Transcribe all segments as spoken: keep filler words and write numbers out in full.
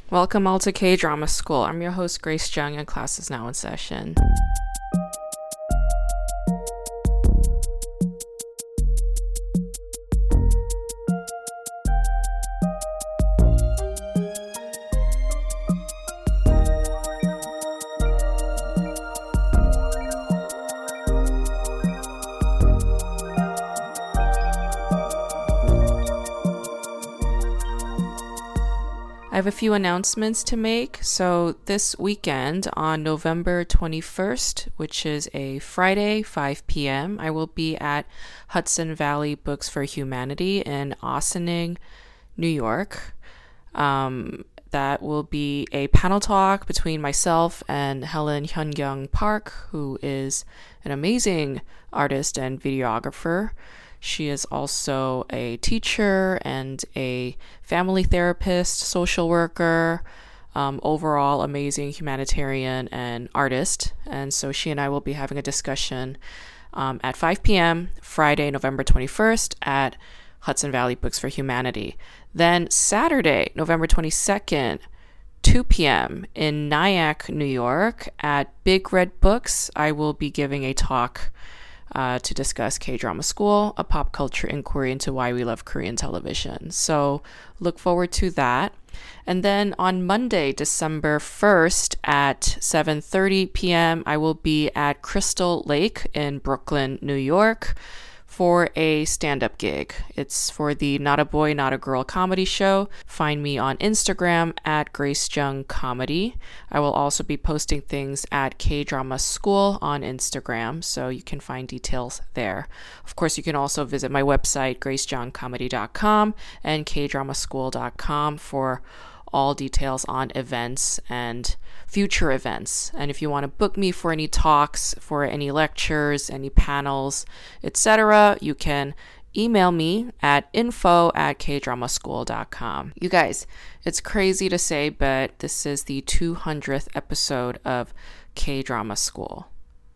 Welcome all to K-Drama School. I'm your host, Grace Jung, and class is now in session. I have a few announcements to make. So this weekend on November twenty-first, which is a Friday, five p.m., I will be at Hudson Valley Books for Humanity in Ossining, New York. Um, that will be a panel talk between myself and Helen Hyun-Young Park, who is an amazing artist and videographer. She is also a teacher and a family therapist, social worker, um, overall amazing humanitarian and artist. And so she and I will be having a discussion um, at five p.m. Friday, November twenty-first at Hudson Valley Books for Humanity. Then Saturday, November twenty-second, two p.m. in Nyack, New York at Big Red Books, I will be giving a talk Uh, to discuss K-Drama School, a pop culture inquiry into why we love Korean television. So look forward to that. And then on Monday, December first at seven thirty p.m., I will be at Crystal Lake in Brooklyn, New York for a stand-up gig. It's for the Not a Boy, Not a Girl comedy show. Find me on Instagram at Grace Jung Comedy. I will also be posting things at K-Drama School on Instagram, so you can find details there. Of course, you can also visit my website, grace jung comedy dot com and k drama school dot com for all details on events and future events. And if you want to book me for any talks, for any lectures, any panels, et cetera, you can email me at info at k drama school dot com. You guys, it's crazy to say, but this is the two hundredth episode of K-Drama School.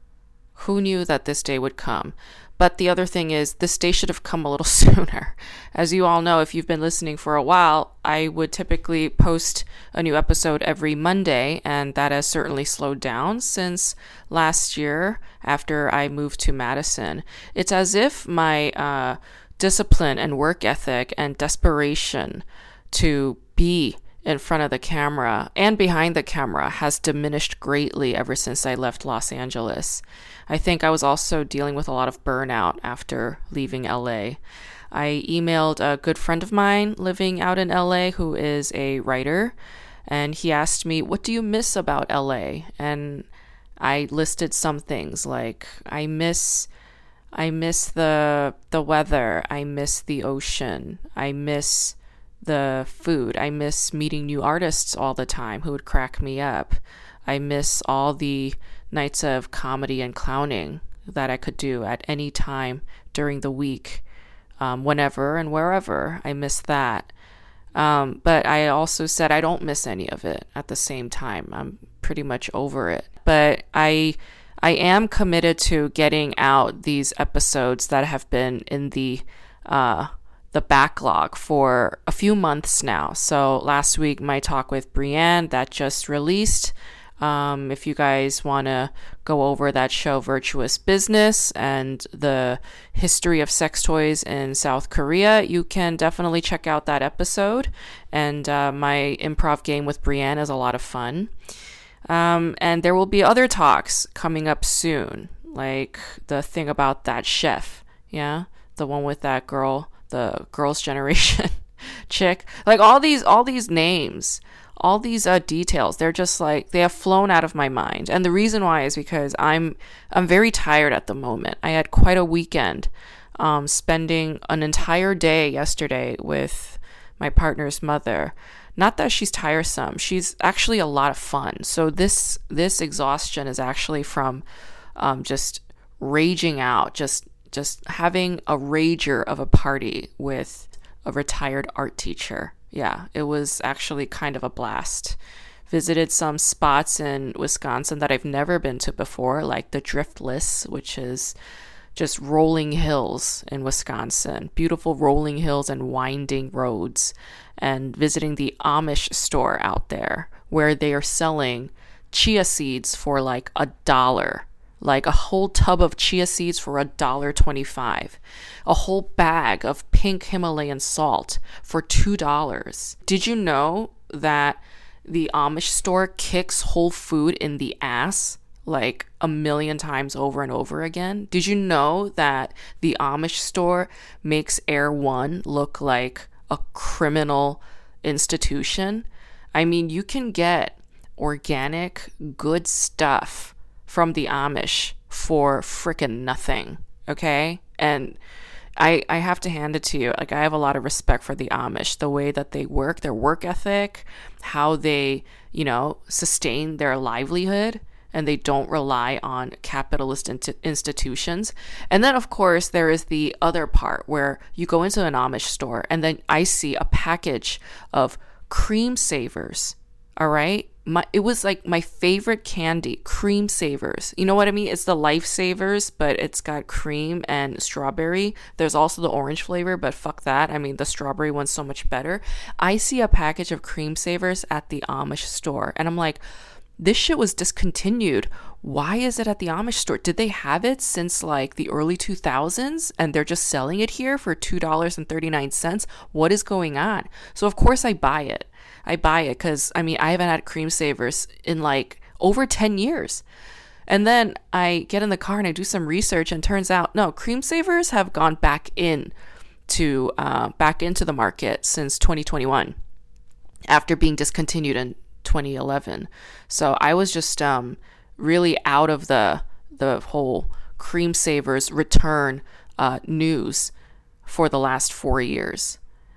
Who knew that this day would come? But the other thing is, this day should have come a little sooner. As you all know, if you've been listening for a while, I would typically post a new episode every Monday, and that has certainly slowed down since last year after I moved to Madison. It's as if my uh, discipline and work ethic and desperation to be in front of the camera and behind the camera has diminished greatly ever since I left Los Angeles. I think I was also dealing with a lot of burnout after leaving L A. I emailed a good friend of mine living out in L A who is a writer, and he asked me, "What do you miss about L A?" And I listed some things like I miss I miss the the weather, I miss the ocean, I miss the food. I miss meeting new artists all the time who would crack me up. I miss all the nights of comedy and clowning that I could do at any time during the week, um, whenever and wherever. I miss that. Um, but I also said I don't miss any of it at the same time. I'm pretty much over it. But I I am committed to getting out these episodes that have been in the uh the backlog for a few months now. So last week, my talk with Brienne that just released. Um, if you guys want to go over that show, Virtuous Business, and the history of sex toys in South Korea, you can definitely check out that episode. And uh, my improv game with Brienne is a lot of fun. Um, and there will be other talks coming up soon, like the thing about that chef, yeah, the one with that girl, the Girls' Generation chick. Like all these, all these names, all these uh, details, they're just like, they have flown out of my mind. And the reason why is because I'm, I'm very tired at the moment. I had quite a weekend, um, spending an entire day yesterday with my partner's mother. Not that she's tiresome. She's actually a lot of fun. So this, this exhaustion is actually from, um, just raging out, just just having a rager of a party with a retired art teacher. Yeah, it was actually kind of a blast. Visited some spots in Wisconsin that I've never been to before, like the Driftless, which is just rolling hills in Wisconsin, beautiful rolling hills and winding roads, and visiting the Amish store out there where they are selling chia seeds for like a dollar. Like a whole tub of chia seeds for a dollar twenty-five, a whole bag of pink Himalayan salt for two dollars. Did you know that the Amish store kicks Whole Food in the ass like a million times over and over again? Did you know that the Amish store makes Erewhon look like a criminal institution? I mean, you can get organic, good stuff from the Amish for frickin' nothing, okay? And I I have to hand it to you. Like, I have a lot of respect for the Amish, the way that they work, their work ethic, how they, you know, sustain their livelihood, and they don't rely on capitalist int- institutions. And then, of course, there is the other part where you go into an Amish store and then I see a package of Cream Savers, all right? My, it was like my favorite candy, Cream Savers. You know what I mean? It's the Lifesavers, but it's got cream and strawberry. There's also the orange flavor, but fuck that. I mean, the strawberry one's so much better. I see a package of Cream Savers at the Amish store, and I'm like, this shit was discontinued. Why is it at the Amish store? Did they have it since like the early two thousands and they're just selling it here for two dollars and thirty-nine cents? What is going on? So of course I buy it. I buy it because, I mean, I haven't had Cream Savers in like over ten years. And then I get in the car and I do some research, and turns out, no, Cream Savers have gone back in to uh, back into the market since twenty twenty-one after being discontinued in twenty eleven. So I was just um, really out of the the whole Cream Savers return uh, news for the last four years.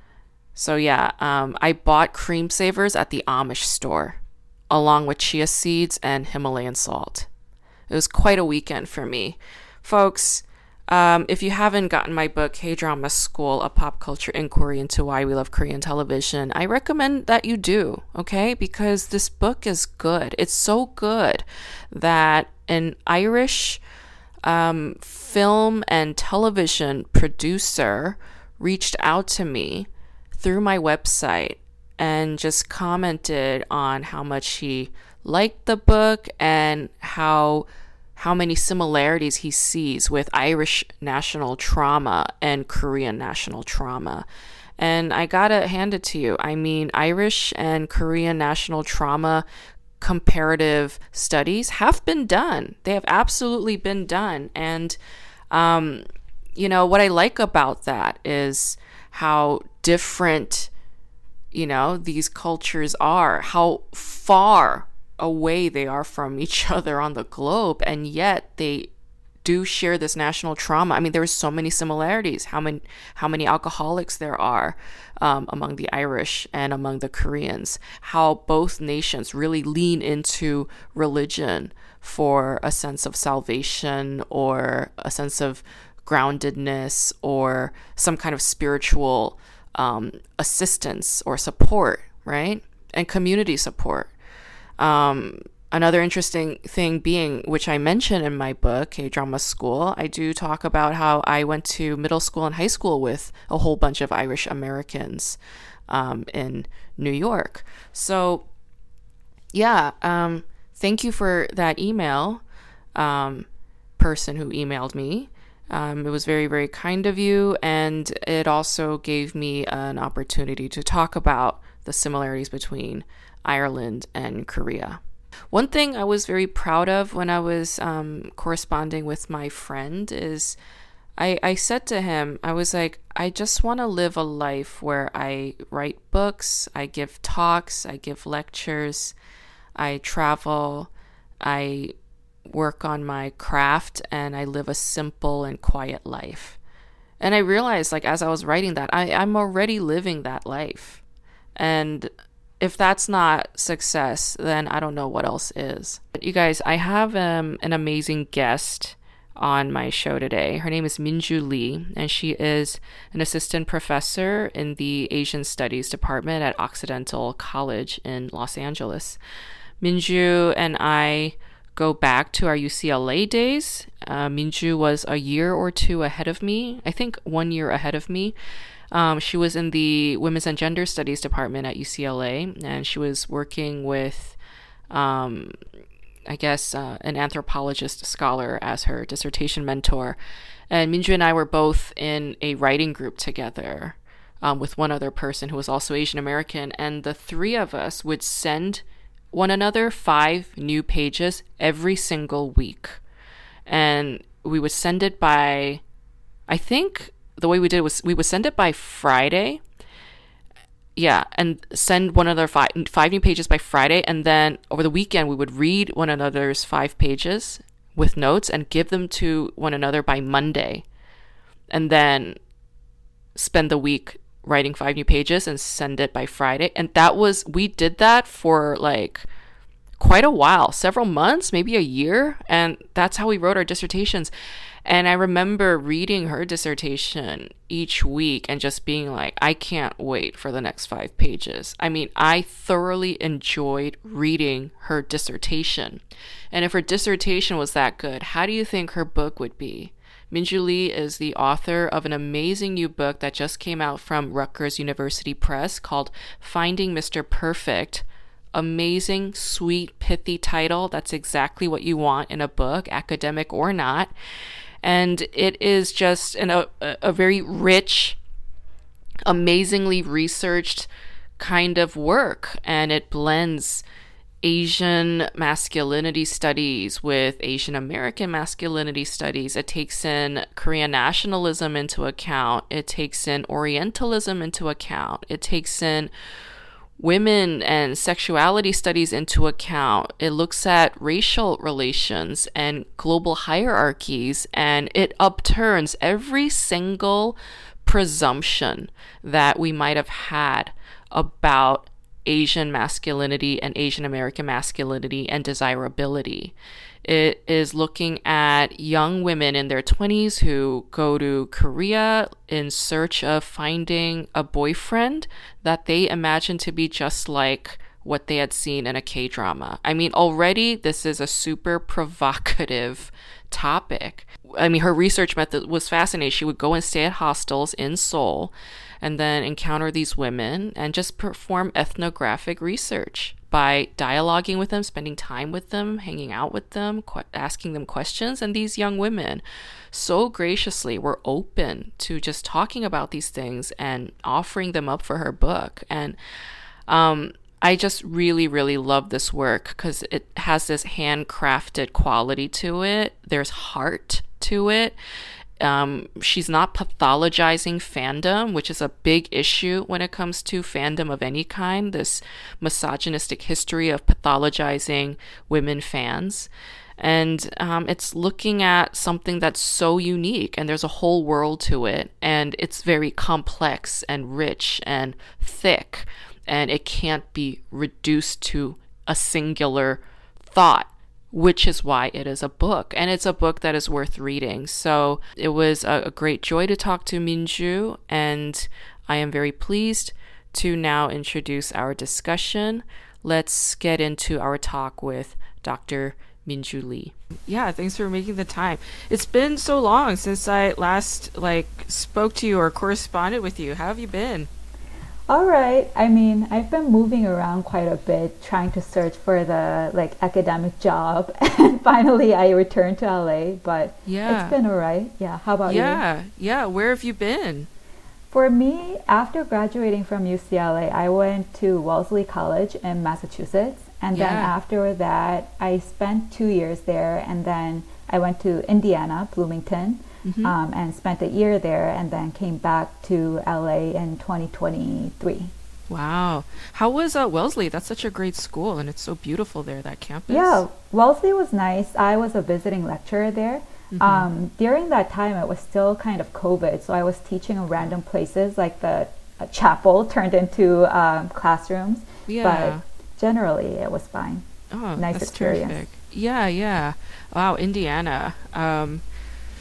So yeah, um, I bought Cream Savers at the Amish store, along with chia seeds and Himalayan salt. It was quite a weekend for me. Folks, um, if you haven't gotten my book, K-Drama School, A Pop Culture Inquiry into Why We Love Korean Television, I recommend that you do, okay? Because this book is good. It's so good that an Irish um, film and television producer reached out to me through my website and just commented on how much he liked the book and how how many similarities he sees with Irish national trauma and Korean national trauma. And I gotta hand it to you. I mean, Irish and Korean national trauma comparative studies have been done. They have absolutely been done. And, um, you know, what I like about that is how different, you know, these cultures are, how far away they are from each other on the globe, and yet they do share this national trauma. I mean, there are so many similarities. How many how many alcoholics there are um, among the Irish and among the Koreans. How both nations really lean into religion for a sense of salvation or a sense of groundedness or some kind of spiritual um, assistance or support, right? And community support. Um, another interesting thing being, which I mention in my book, K-Drama School, I do talk about how I went to middle school and high school with a whole bunch of Irish Americans um, in New York. So, yeah, um, thank you for that email, um, person who emailed me. Um, it was very, very kind of you, and it also gave me an opportunity to talk about the similarities between Ireland and Korea. One thing I was very proud of when I was um, corresponding with my friend is I, I said to him, I was like, I just want to live a life where I write books, I give talks, I give lectures, I travel, I work on my craft, and I live a simple and quiet life. And I realized, like, as I was writing that, I, I'm already living that life. And if that's not success, then I don't know what else is. But you guys, I have um, an amazing guest on my show today. Her name is Minju Lee, and she is an assistant professor in the Asian Studies Department at Occidental College in Los Angeles. Minju and I go back to our U C L A days. Uh, Minju was a year or two ahead of me. I think one year ahead of me. Um, she was in the Women's and Gender Studies department at U C L A, and she was working with, um, I guess, uh, an anthropologist scholar as her dissertation mentor. And Minju and I were both in a writing group together um, with one other person who was also Asian American, and the three of us would send one another five new pages every single week. And we would send it by, I think the way we did it was we would send it by Friday. Yeah, and send one another five, five new pages by Friday. And then over the weekend, we would read one another's five pages with notes and give them to one another by Monday. And then spend the week writing five new pages and send it by Friday. And that was, we did that for like quite a while, several months, maybe a year. And that's how we wrote our dissertations. And I remember reading her dissertation each week and just being like, I can't wait for the next five pages. I mean, I thoroughly enjoyed reading her dissertation. And if her dissertation was that good, how do you think her book would be? Minju Lee is the author of an amazing new book that just came out from Rutgers University Press called Finding Mister Perfect. Amazing, sweet, pithy title. That's exactly what you want in a book, academic or not. And it is just an, a, a very rich, amazingly researched kind of work. And it blends Asian masculinity studies with Asian American masculinity studies. It takes in Korean nationalism into account. It takes in Orientalism into account. It takes in women and sexuality studies into account. It looks at racial relations and global hierarchies, and it upturns every single presumption that we might have had about Asian masculinity and Asian American masculinity and desirability. It is looking at young women in their twenties who go to Korea in search of finding a boyfriend that they imagine to be just like what they had seen in a K-drama. I mean, already this is a super provocative topic. I mean, her research method was fascinating. She would go and stay at hostels in Seoul and then encounter these women and just perform ethnographic research by dialoguing with them, spending time with them, hanging out with them, qu- asking them questions. And these young women so graciously were open to just talking about these things and offering them up for her book. And um, I just really, really love this work because it has this handcrafted quality to it. There's heart to it. Um, she's not pathologizing fandom, which is a big issue when it comes to fandom of any kind, this misogynistic history of pathologizing women fans. And um, it's looking at something that's so unique, and there's a whole world to it, and it's very complex and rich and thick, and it can't be reduced to a singular thought, which is why it is a book. And it's a book that is worth reading. So it was a, a great joy to talk to Minju, and I am very pleased to now introduce our discussion. Let's get into our talk with Doctor Minju Lee. Yeah, thanks for making the time. It's been so long since I last like spoke to you or corresponded with you. How have you been? All right. I mean, I've been moving around quite a bit, trying to search for the like academic job, and finally I returned to L A. But yeah, it's been all right. Yeah. How about yeah. you? Yeah. Yeah. Where have you been? For me, after graduating from U C L A, I went to Wellesley College in Massachusetts, and yeah. then after that, I spent two years there, and then I went to Indiana, Bloomington. Mm-hmm. Um, and spent a year there, and then came back to L A in twenty twenty-three. Wow. How was uh, Wellesley? That's such a great school, and it's so beautiful there, that campus. Yeah, Wellesley was nice. I was a visiting lecturer there. Mm-hmm. Um, during that time, it was still kind of COVID, so I was teaching in random places, like the uh, chapel turned into um, classrooms. Yeah. But generally, it was fine. Oh, nice that's experience. Terrific. Yeah, yeah. Wow, Indiana. Um,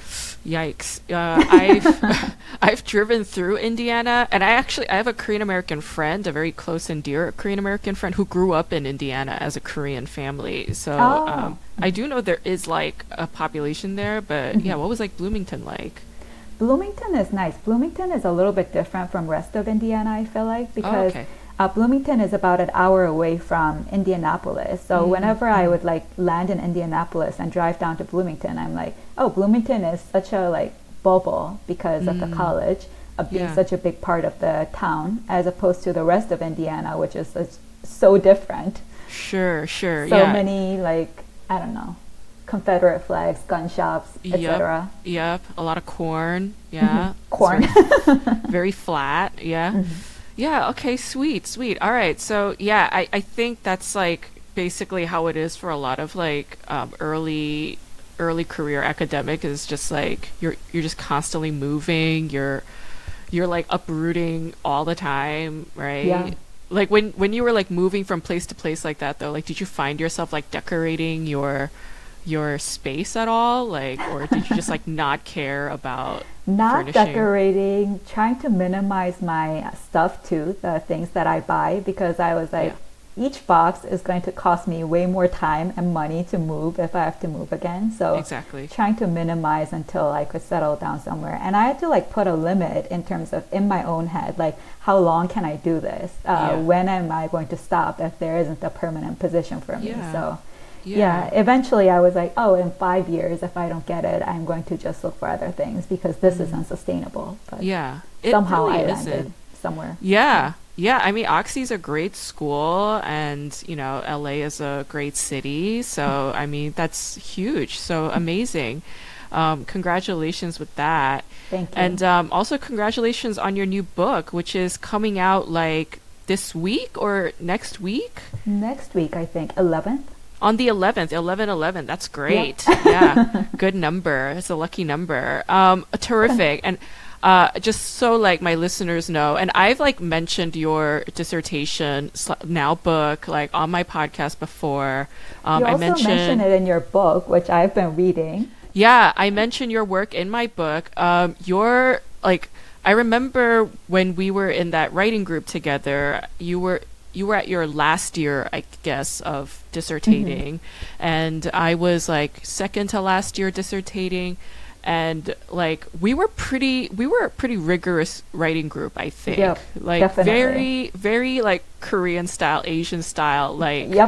Yikes. Uh, I've I've driven through Indiana, and I actually I have a Korean American friend, a very close and dear Korean American friend who grew up in Indiana as a Korean family. So Oh. um, I do know there is like a population there, but yeah, what was like Bloomington like? Bloomington is nice. Bloomington is a little bit different from rest of Indiana, I feel like, Oh, because okay. uh, Bloomington is about an hour away from Indianapolis. So whenever I would like land in Indianapolis and drive down to Bloomington, I'm like, oh, Bloomington is such a like bubble because of the college of being Yeah. such a big part of the town, as opposed to the rest of Indiana, which is such, so different. Sure, sure. So yeah. many like I don't know, Confederate flags, gun shops, Yep. et cetera. Yep. A lot of corn. Yeah. It's Corn. Very, very flat. Yeah. Mm-hmm. Yeah. Okay. Sweet. Sweet. All right. So yeah, I, I think that's like basically how it is for a lot of like um, early early career academic is just like you're you're just constantly moving. You're you're like uprooting all the time, right? Yeah. Like when when you were like moving from place to place like that though, like did you find yourself like decorating your your space at all, like, or did you just like not care about Not furnishing? decorating, trying to minimize my stuff too, the things that I buy, because I was like, each box is going to cost me way more time and money to move if I have to move again. So Exactly. trying to minimize until I could settle down somewhere. And I had to like put a limit in terms of in my own head, like how long can I do this? Uh, Yeah. When am I going to stop if there isn't a permanent position for me? Yeah. So Yeah. yeah, eventually I was like, oh, in five years, if I don't get it, I'm going to just look for other things because this is unsustainable. But Mm-hmm. Yeah. It somehow really I landed isn't. somewhere. Yeah. Yeah. I mean, Oxy's a great school and, you know, L A is a great city. So, I mean, that's huge. So amazing. Um, congratulations with that. Thank you. And um, also congratulations on your new book, which is coming out like this week or next week? Next week, I think, eleventh. On the eleventh, eleven eleven. That's great. Yeah. Good number. It's a lucky number. Um, terrific. And uh, just so like my listeners know, and I've like mentioned your dissertation sl- now book like on my podcast before. Um, You I also mentioned, mentioned it in your book, which I've been reading. yeah, I mentioned your work in my book. Um, your like, I remember when we were in that writing group together, you were you were at your last year, I guess, of dissertating, and I was like second to last year dissertating, and like we were pretty we were a pretty rigorous writing group, I think. Yep, like definitely. very very like Korean style, Asian style, like Yep.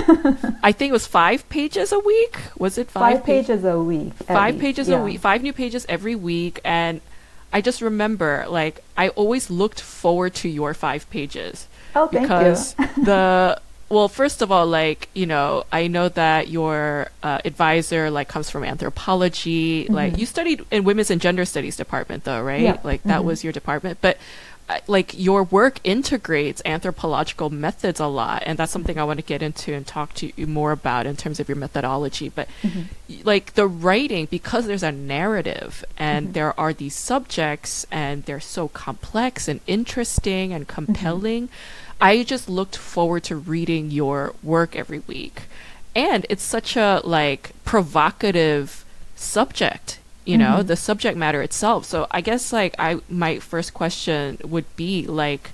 I think it was five pages a week. Was it five, Five pages a week. at five least, pages yeah. a week, five new pages every week. And I just remember, like, I always looked forward to your five pages Oh, thank because you. the, well, first of all, like, you know, I know that your uh, advisor, like, comes from anthropology. Like, you studied in women's and gender studies department, though, right? Yeah. Like, that was your department. But uh, like your work integrates anthropological methods a lot, and that's something I want to get into and talk to you more about in terms of your methodology. But Mm-hmm. y- like the writing, because there's a narrative and Mhm. there are these subjects and they're so complex and interesting and compelling, I just looked forward to reading your work every week. And it's such a like provocative subject, you know, Mhm. the subject matter itself. So I guess like I my first question would be like,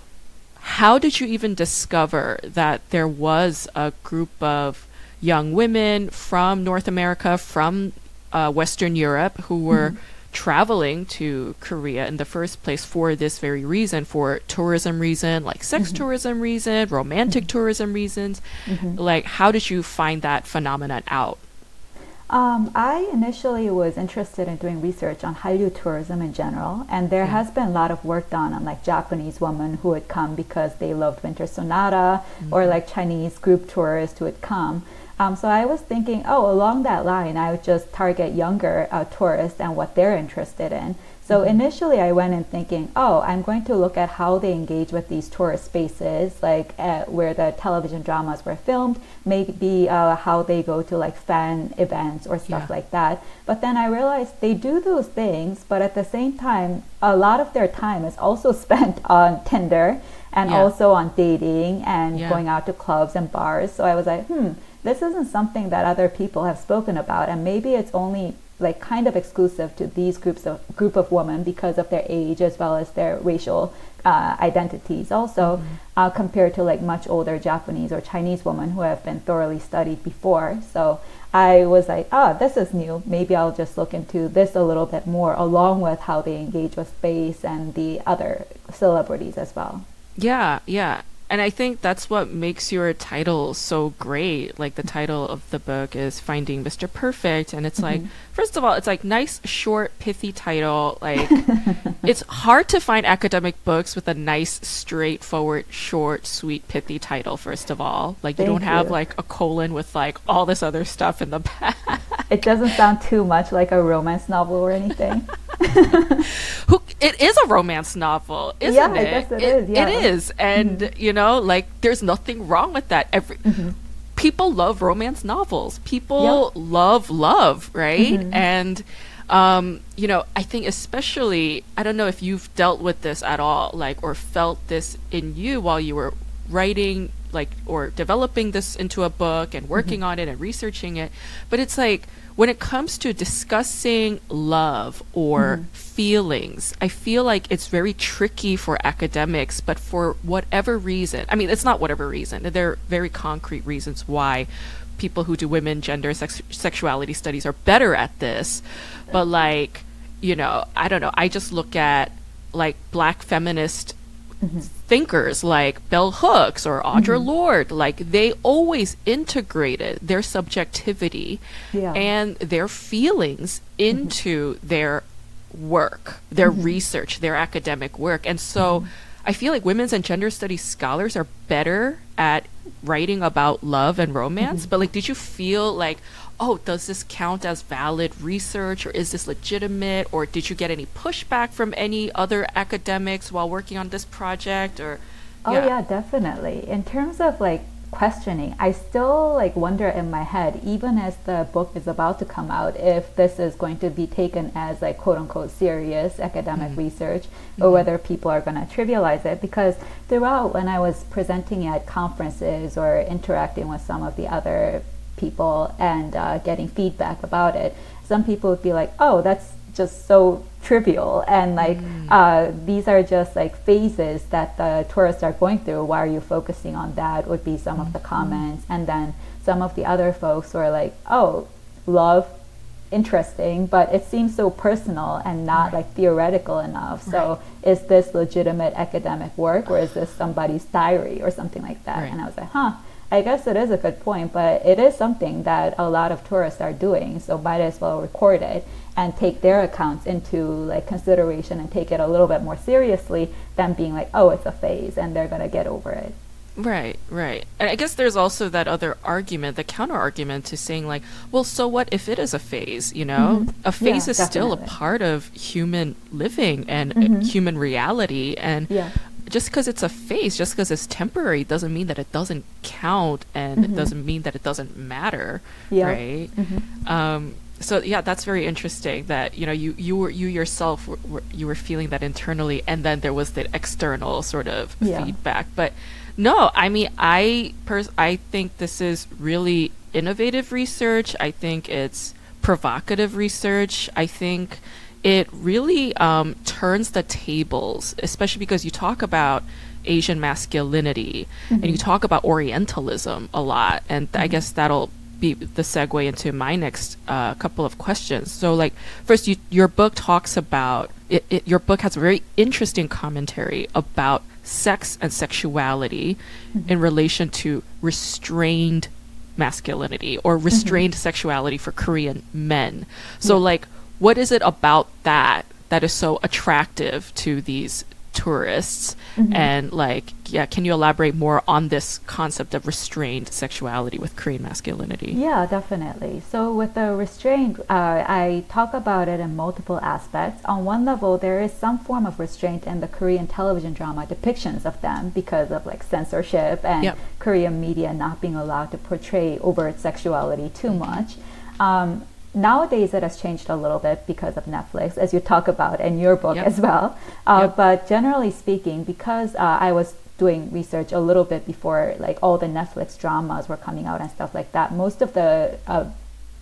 how did you even discover that there was a group of young women from North America, from uh, Western Europe, who were traveling to Korea in the first place for this very reason, for tourism reason, like sex tourism reason, romantic tourism reasons? Mhm. Like, how did you find that phenomenon out? Um, I initially was interested in doing research on Hallyu tourism in general, and there Yeah. has been a lot of work done on like Japanese women who would come because they loved Winter Sonata, or like Chinese group tourists who would come. Um, so I was thinking, oh, along that line, I would just target younger uh, tourists and what they're interested in. So initially, I went in thinking, oh, I'm going to look at how they engage with these tourist spaces, like uh, where the television dramas were filmed, maybe uh, how they go to like fan events or stuff Yeah. like that. But then I realized they do those things, but at the same time, a lot of their time is also spent on Tinder and Yeah. also on dating and Yeah. going out to clubs and bars. So I was like, hmm, this isn't something that other people have spoken about, and maybe it's only like kind of exclusive to these groups of group of women because of their age as well as their racial uh, identities also, mm-hmm. uh, compared to like much older Japanese or Chinese women who have been thoroughly studied before. So I was like, oh, this is new. Maybe I'll just look into this a little bit more, along with how they engage with space and the other celebrities as well. Yeah, yeah. And I think that's what makes your title so great. Like the title of the book is Finding Mister Perfect. And it's mm-hmm. like, first of all, it's like nice, short, pithy title. Like it's hard to find academic books with a nice, straightforward, short, sweet, pithy title, first of all. Like you Thank don't have you. like a colon with like all this other stuff in the back. It doesn't sound too much like a romance novel or anything. Who, it is a romance novel, isn't yeah, it? I guess it, it is. Yeah. It is. And, mm-hmm. you know, like, there's nothing wrong with that. Every mm-hmm. People love romance novels. People yep. love love, right? Mm-hmm. And, um, you know, I think especially, I don't know if you've dealt with this at all, like, or felt this in you while you were writing, like, or developing this into a book and working mm-hmm. on it and researching it. But it's like, when it comes to discussing love or mm-hmm. feelings, I feel like it's very tricky for academics, but for whatever reason, I mean, it's not whatever reason, there are very concrete reasons why people who do women, gender, sex- sexuality studies are better at this. But like, you know, I don't know, I just look at like Black feminist mm-hmm. thinkers like Bell Hooks or Audre mm-hmm. Lorde, like they always integrated their subjectivity yeah. and their feelings into mm-hmm. their work, their mm-hmm. research, their academic work. And so mm-hmm. I feel like women's and gender studies scholars are better at writing about love and romance. Mm-hmm. But like, did you feel like, oh, does this count as valid research, or is this legitimate, or did you get any pushback from any other academics while working on this project? Or oh yeah, yeah definitely. In terms of like questioning, I still like wonder in my head, even as the book is about to come out, if this is going to be taken as like quote unquote serious academic mm-hmm. research, or mm-hmm. whether people are going to trivialize it. Because throughout, when I was presenting at conferences or interacting with some of the other people and uh, getting feedback about it, some people would be like, oh, that's just so trivial, and like mm. uh, these are just like phases that the tourists are going through. Why are you focusing on that, would be some mm-hmm. of the comments. And then some of the other folks were like, oh, love, interesting, but it seems so personal and not right. like theoretical enough. So right. is this legitimate academic work, or is this somebody's diary or something like that? Right. And I was like, huh, I guess it is a good point, but it is something that a lot of tourists are doing, so might as well record it and take their accounts into like consideration and take it a little bit more seriously than being like, oh, it's a phase and they're gonna get over it. Right, right. And I guess there's also that other argument, the counter argument to saying like, well, so what if it is a phase, you know? Mm-hmm. A phase yeah, is definitely. still a part of human living and mm-hmm. human reality. And yeah. just because it's a phase, just because it's temporary, doesn't mean that it doesn't count, and mm-hmm. it doesn't mean that it doesn't matter, yeah. right? Mm-hmm. Um, so yeah, that's very interesting. That you know, you you were you yourself were, were, you were feeling that internally, and then there was the external sort of yeah. feedback. But no, I mean, I pers- I think this is really innovative research. I think it's provocative research. I think it really um, turns the tables, especially because you talk about Asian masculinity mm-hmm. and you talk about Orientalism a lot. And mm-hmm. I guess that'll be the segue into my next uh, couple of questions. So like, first, you, your book talks about, it, it, your book has a very interesting commentary about sex and sexuality mm-hmm. in relation to restrained masculinity or restrained mm-hmm. sexuality for Korean men. So yeah. like, what is it about that that is so attractive to these tourists? Mm-hmm. And like, yeah, can you elaborate more on this concept of restrained sexuality with Korean masculinity? Yeah, definitely. So with the restraint, uh, I talk about it in multiple aspects. On one level, there is some form of restraint in the Korean television drama depictions of them because of like censorship and yep. Korean media not being allowed to portray overt sexuality too mm-hmm. much. Um, Nowadays, it has changed a little bit because of Netflix, as you talk about in your book yep. as well. Uh, yep. But generally speaking, because uh, I was doing research a little bit before like all the Netflix dramas were coming out and stuff like that, most of the uh,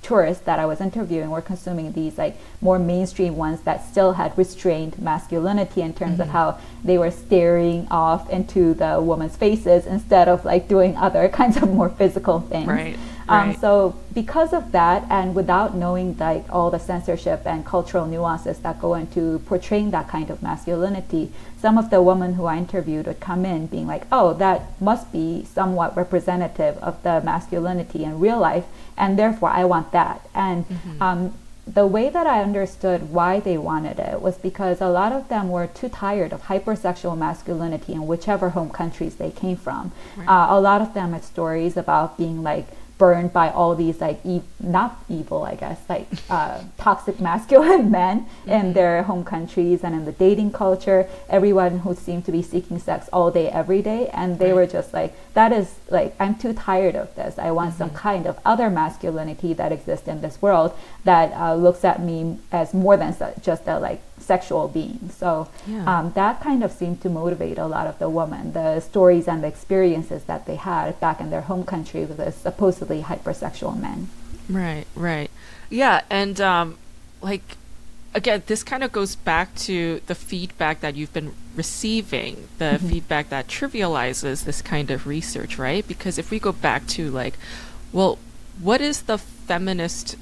tourists that I was interviewing were consuming these like more mainstream ones that still had restrained masculinity in terms mm-hmm. of how they were staring off into the woman's faces instead of like doing other kinds of more physical things. Right. Um, right. So because of that, and without knowing like all the censorship and cultural nuances that go into portraying that kind of masculinity, some of the women who I interviewed would come in being like, oh, that must be somewhat representative of the masculinity in real life, and therefore I want that. And mm-hmm. um, the way that I understood why they wanted it was because a lot of them were too tired of hypersexual masculinity in whichever home countries they came from. Right. Uh, a lot of them had stories about being like burned by all these like e- not evil I guess like uh, toxic masculine men mm-hmm. in their home countries and in the dating culture, everyone who seemed to be seeking sex all day every day, and they right. were just like, that is like, I'm too tired of this. I want mm-hmm. some kind of other masculinity that exists in this world that uh, looks at me as more than su- just a like sexual being. So yeah. um, that kind of seemed to motivate a lot of the women, the stories and the experiences that they had back in their home country with the supposedly hypersexual men. Right, right. Yeah, and um, like, again, this kind of goes back to the feedback that you've been receiving, the mm-hmm. feedback that trivializes this kind of research, right? Because if we go back to like, well, what is the feminist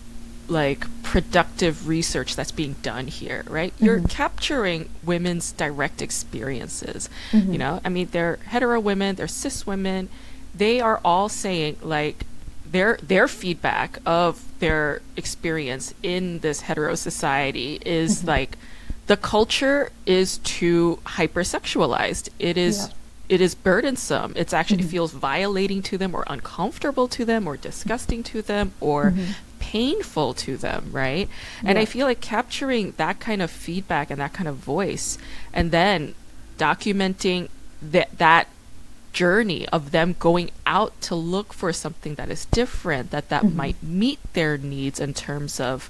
like productive research that's being done here, right? Mm-hmm. You're capturing women's direct experiences. Mm-hmm. You know, I mean, they're hetero women, they're cis women. They are all saying like their their feedback of their experience in this hetero society is mm-hmm. like the culture is too hypersexualized. It is yeah. it is burdensome. It's actually mm-hmm. it feels violating to them or uncomfortable to them or disgusting to them or mm-hmm. painful to them, right? Yeah. And I feel like capturing that kind of feedback and that kind of voice and then documenting that that journey of them going out to look for something that is different, that that mm-hmm. might meet their needs in terms of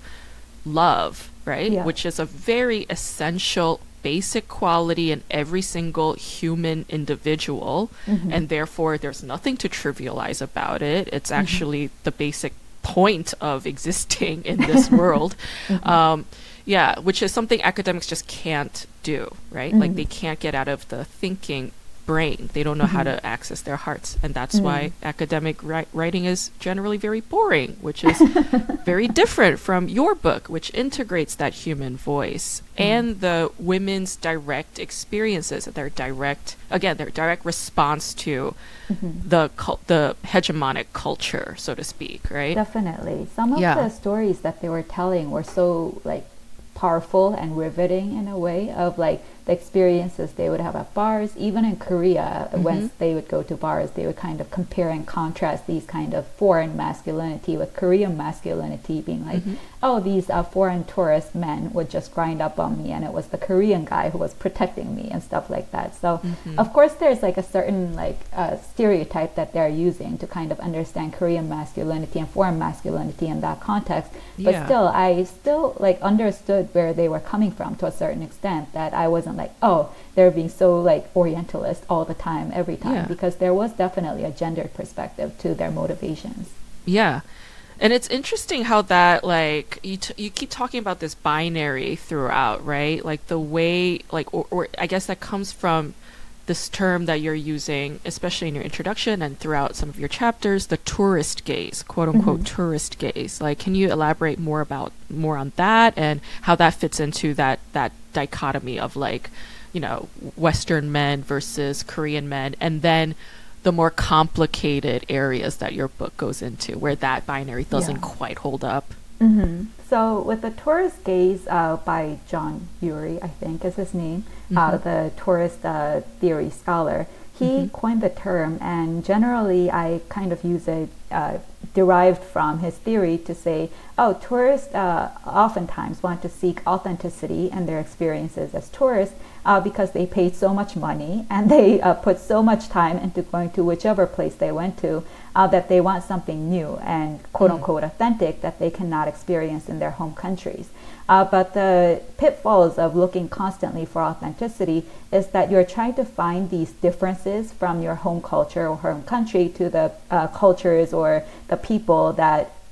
love, right? Yeah. Which is a very essential basic quality in every single human individual, mm-hmm. and therefore there's nothing to trivialize about it. It's mm-hmm. actually the basic point of existing in this world. Mm-hmm. Um, yeah, which is something academics just can't do, right? Mm-hmm. Like they can't get out of the thinking brain. They don't know mm-hmm. how to access their hearts, and that's mm-hmm. why academic ri- writing is generally very boring, which is very different from your book, which integrates that human voice mm-hmm. and the women's direct experiences, their direct, again, their direct response to mm-hmm. the cul- the hegemonic culture, so to speak, right? Definitely. Some of yeah. the stories that they were telling were so like powerful and riveting in a way of like the experiences they would have at bars. Even in Korea, mm-hmm. when they would go to bars, they would kind of compare and contrast these kind of foreign masculinity with Korean masculinity, being like, mm-hmm. oh, these uh, foreign tourist men would just grind up on me, and it was the Korean guy who was protecting me and stuff like that. So mm-hmm. of course there's like a certain like uh, stereotype that they're using to kind of understand Korean masculinity and foreign masculinity in that context. But yeah. still, I still like understood where they were coming from to a certain extent, that I wasn't like, oh, they're being so like Orientalist all the time, every time, yeah. because there was definitely a gendered perspective to their motivations. Yeah. And it's interesting how that, like, you t- you keep talking about this binary throughout, right? Like the way, like, or, or I guess that comes from this term that you're using, especially in your introduction and throughout some of your chapters, the tourist gaze, quote unquote mm-hmm. tourist gaze. Like, can you elaborate more about, more on that and how that fits into that, that dichotomy of like, you know, Western men versus Korean men, and then the more complicated areas that your book goes into where that binary doesn't yeah. quite hold up? Mm-hmm. So with the tourist gaze uh, by John Ury, I think is his name, mm-hmm. uh, the tourist uh, theory scholar, he mm-hmm. coined the term, and generally I kind of use it uh, derived from his theory to say, oh, tourists uh, oftentimes want to seek authenticity in their experiences as tourists uh, because they paid so much money and they uh, put so much time into going to whichever place they went to uh, that they want something new and quote-unquote authentic that they cannot experience in their home countries. Uh, but the pitfalls of looking constantly for authenticity is that you're trying to find these differences from your home culture or home country to the uh, cultures or the people that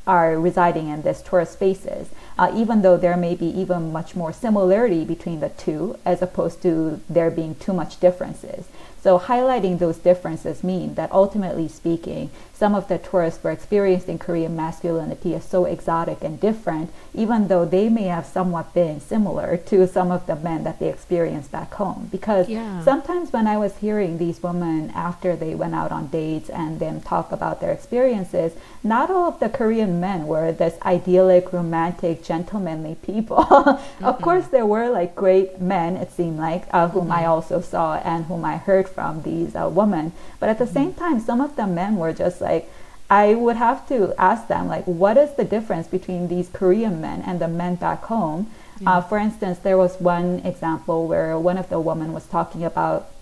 are residing in these tourist spaces, uh, even though there may be even much more similarity between the two as opposed to there being too much differences. So highlighting those differences mean that ultimately speaking, some of the tourists were experiencing Korean masculinity as so exotic and different, even though they may have somewhat been similar to some of the men that they experienced back home. Because yeah. sometimes when I was hearing these women after they went out on dates and them talk about their experiences, not all of the Korean men were this idyllic, romantic, gentlemanly people. Mm-hmm. Of course, there were like great men, it seemed like, uh, whom mm-hmm. I also saw and whom I heard from these uh, women. But at the mm-hmm. same time, some of the men were just like, I would have to ask them, like, what is the difference between these Korean men and the men back home? Yeah. Uh, for instance, there was one example where one of the women was talking about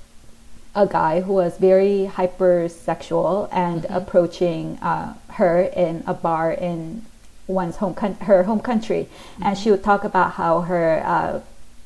a guy who was very hypersexual and mm-hmm. approaching uh, her in a bar in one's home, con- her home country. Mm-hmm. And she would talk about how her uh,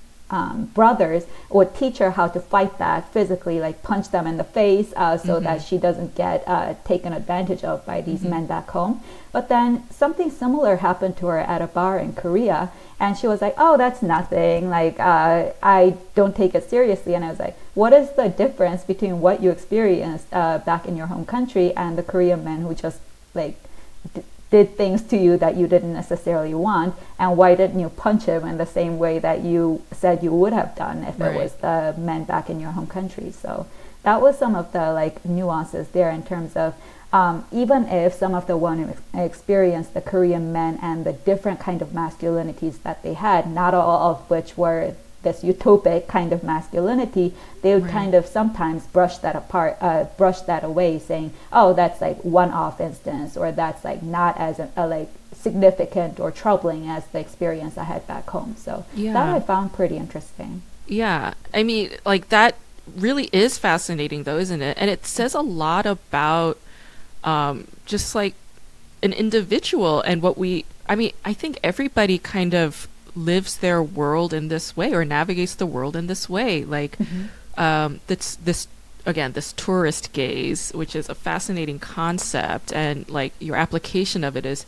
Um, brothers would teach her how to fight that physically, like punch them in the face uh, so mm-hmm. that she doesn't get uh, taken advantage of by these mm-hmm. men back home. But then something similar happened to her at a bar in Korea, and she was like, oh, that's nothing, like uh, I don't take it seriously. And I was like, what is the difference between what you experienced uh, back in your home country and the Korean men who just like d- did things to you that you didn't necessarily want, and why didn't you punch him in the same way that you said you would have done if right. it was the men back in your home country? So that was some of the like nuances there in terms of um, even if some of the one experienced the Korean men and the different kind of masculinities that they had, not all of which were this utopic kind of masculinity, they would right. kind of sometimes brush that apart, uh, brush that away, saying, "Oh, that's like one-off instance, or that's like not as a, a, like significant or troubling as the experience I had back home." So yeah. that I found pretty interesting. Yeah, I mean, like that really is fascinating, though, isn't it? And it says a lot about um, just like an individual and what we. I mean, I think everybody kind of lives their world in this way or navigates the world in this way, like mm-hmm. um that's this again this tourist gaze, which is a fascinating concept, and like your application of it is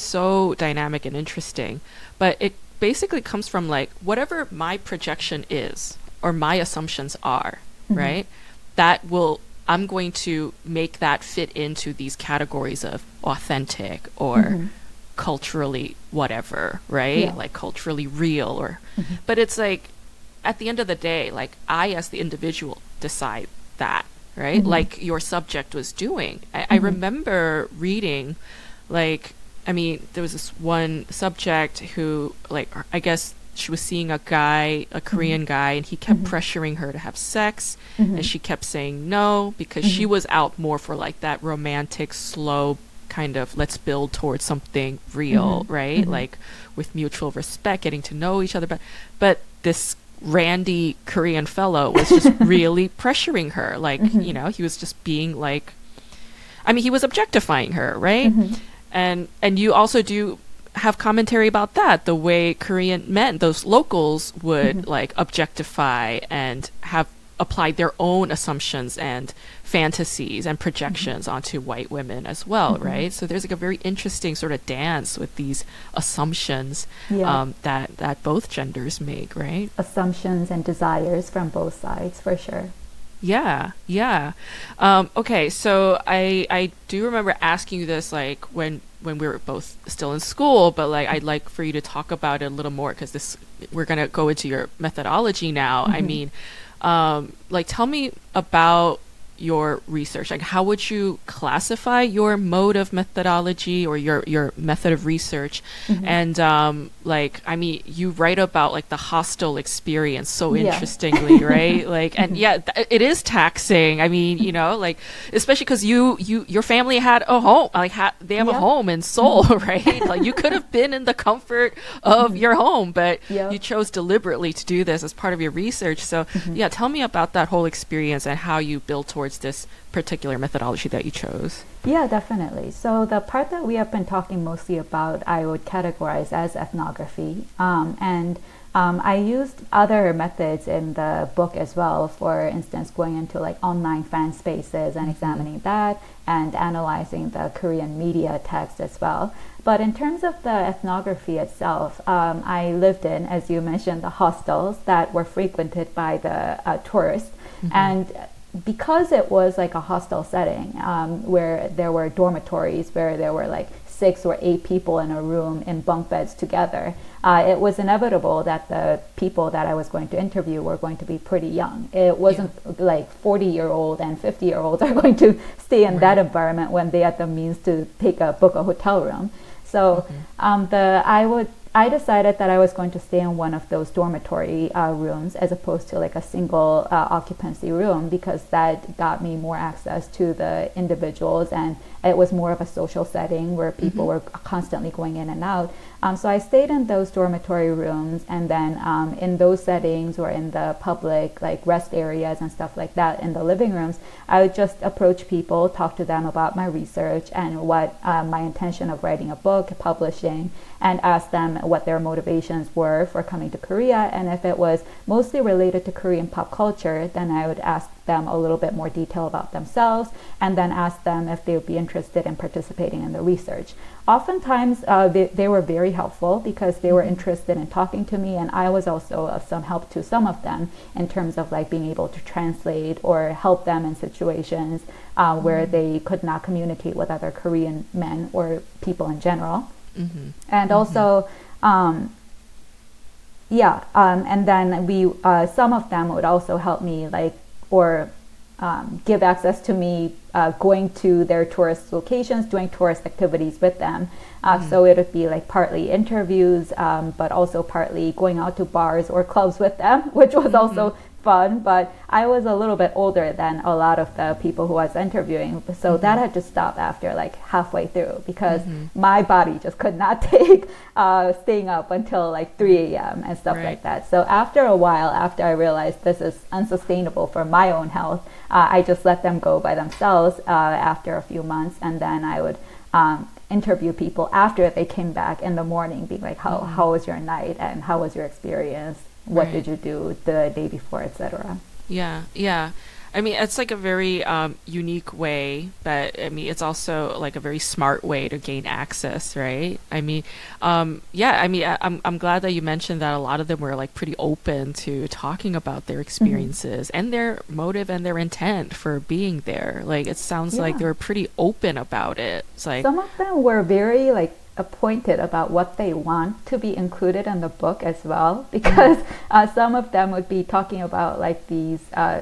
so dynamic and interesting. But it basically comes from like whatever my projection is or my assumptions are, mm-hmm. right, that will I'm going to make that fit into these categories of authentic or mm-hmm. culturally whatever, right? Yeah. Like culturally real or mm-hmm. but it's like at the end of the day, like I as the individual decide that, right? Mm-hmm. Like your subject was doing. I, mm-hmm. I remember reading like I mean there was this one subject who like I guess she was seeing a guy, a Korean mm-hmm. guy, and he kept mm-hmm. pressuring her to have sex, mm-hmm. and she kept saying no because mm-hmm. she was out more for like that romantic slow kind of let's build towards something real, mm-hmm. right? Mm-hmm. Like with mutual respect, getting to know each other. But but this randy Korean fellow was just really pressuring her. Like, mm-hmm. you know, he was just being like, I mean, he was objectifying her, right? Mm-hmm. And and you also do have commentary about that, the way Korean men, those locals, would mm-hmm. like objectify and have applied their own assumptions and fantasies and projections mm-hmm. onto white women as well, mm-hmm. right? So there's like a very interesting sort of dance with these assumptions yeah. um, that that both genders make, right? Assumptions and desires from both sides, for sure. Yeah, yeah. Um, okay, so I I do remember asking you this like when when we were both still in school, but like I'd like for you to talk about it a little more because this we're gonna go into your methodology now. Mm-hmm. I mean, um, like tell me about your research. Like how would you classify your mode of methodology or your your method of research? Mm-hmm. And um like I mean you write about like the hostel experience so yeah. interestingly, right? Like and yeah th- it is taxing. I mean, you know, like especially because you you your family had a home, like ha- they have yeah. a home in Seoul, right? Like you could have been in the comfort of your home, but yeah. you chose deliberately to do this as part of your research. So mm-hmm. yeah, tell me about that whole experience and how you built towards towards this particular methodology that you chose. Yeah, definitely. So the part that we have been talking mostly about, I would categorize as ethnography. Um, and um, I used other methods in the book as well. For instance, going into like online fan spaces and examining that, and analyzing the Korean media text as well. But in terms of the ethnography itself, um, I lived in, as you mentioned, the hostels that were frequented by the uh, tourists. Mm-hmm. And because it was like a hostel setting, um, where there were dormitories, where there were like six or eight people in a room in bunk beds together, uh, it was inevitable that the people that I was going to interview were going to be pretty young. It wasn't yeah. like forty year old and fifty year olds are going to stay in right. that environment when they had the means to take a book a hotel room. So mm-hmm. um, the I would I decided that I was going to stay in one of those dormitory uh, rooms as opposed to like a single uh, occupancy room, because that got me more access to the individuals, and it was more of a social setting where people mm-hmm. were constantly going in and out. Um, so I stayed in those dormitory rooms, and then um, in those settings or in the public like rest areas and stuff like that in the living rooms, I would just approach people, talk to them about my research and what uh, my intention of writing a book, publishing, and ask them what their motivations were for coming to Korea. And if it was mostly related to Korean pop culture, then I would ask them a little bit more detail about themselves, and then ask them if they would be interested in participating in the research. Oftentimes, uh, they, they were very helpful because they were interested in talking to me, and I was also of some help to some of them in terms of like being able to translate or help them in situations uh, where mm-hmm. they could not communicate with other Korean men or people in general. Mm-hmm. And mm-hmm. also, um, yeah, um, and then we, uh, some of them would also help me like, or um, give access to me uh, going to their tourist locations, doing tourist activities with them. Uh, mm-hmm. So it would be like partly interviews, um, but also partly going out to bars or clubs with them, which was mm-hmm. also fun. But I was a little bit older than a lot of the people who I was interviewing, so mm-hmm. that had to stop after like halfway through, because mm-hmm. my body just could not take uh, staying up until like three a.m. and stuff right. like that. So after a while, after I realized this is unsustainable for my own health, uh, I just let them go by themselves uh, after a few months, and then I would um, interview people after they came back in the morning, being like, how, mm-hmm. how was your night, and how was your experience? What right. did you do the day before, et cetera. Yeah, yeah. I mean, it's like a very um, unique way, but I mean, it's also like a very smart way to gain access, right? I mean, um, yeah, I mean, I, I'm I'm glad that you mentioned that a lot of them were like pretty open to talking about their experiences mm-hmm. and their motive and their intent for being there. Like, it sounds yeah. like they were pretty open about it. It's like some of them were very like appointed about what they want to be included in the book as well, because uh, some of them would be talking about like these uh,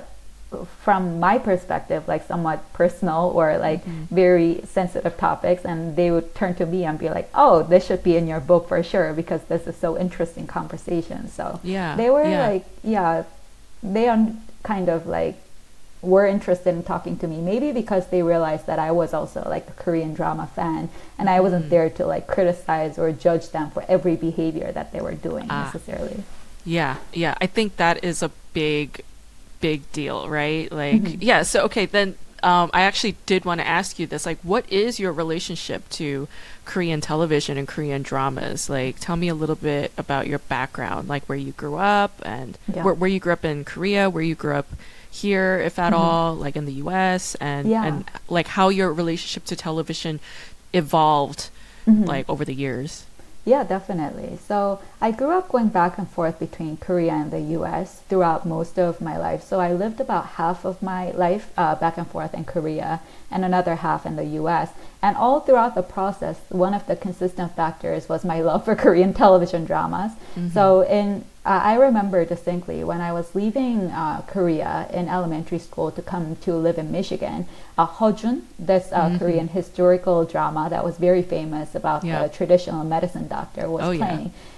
from my perspective like somewhat personal or like mm-hmm. very sensitive topics, and they would turn to me and be like, oh, this should be in your book for sure because this is so interesting conversation. So yeah they were yeah. like yeah they are kind of like were interested in talking to me, maybe because they realized that I was also like a Korean drama fan, and I wasn't mm. there to like criticize or judge them for every behavior that they were doing ah. necessarily. Yeah, yeah. I think that is a big, big deal, right? Like, mm-hmm. yeah. So, okay, then um, I actually did want to ask you this. Like, what is your relationship to Korean television and Korean dramas? Like, tell me a little bit about your background, like where you grew up and yeah. where, where you grew up in Korea, where you grew up here, if at mm-hmm. all, like in the U S, and yeah. and like how your relationship to television evolved mm-hmm. like over the years. Yeah, definitely. So I grew up going back and forth between Korea and the U S throughout most of my life. So I lived about half of my life uh, back and forth in Korea and another half in the U S. And all throughout the process, one of the consistent factors was my love for Korean television dramas. Mm-hmm. So in Uh, I remember distinctly when I was leaving uh, Korea in elementary school to come to live in Michigan, uh, Hojun, this uh, mm-hmm. Korean historical drama that was very famous about yeah. the traditional medicine doctor, was oh, playing. Yeah.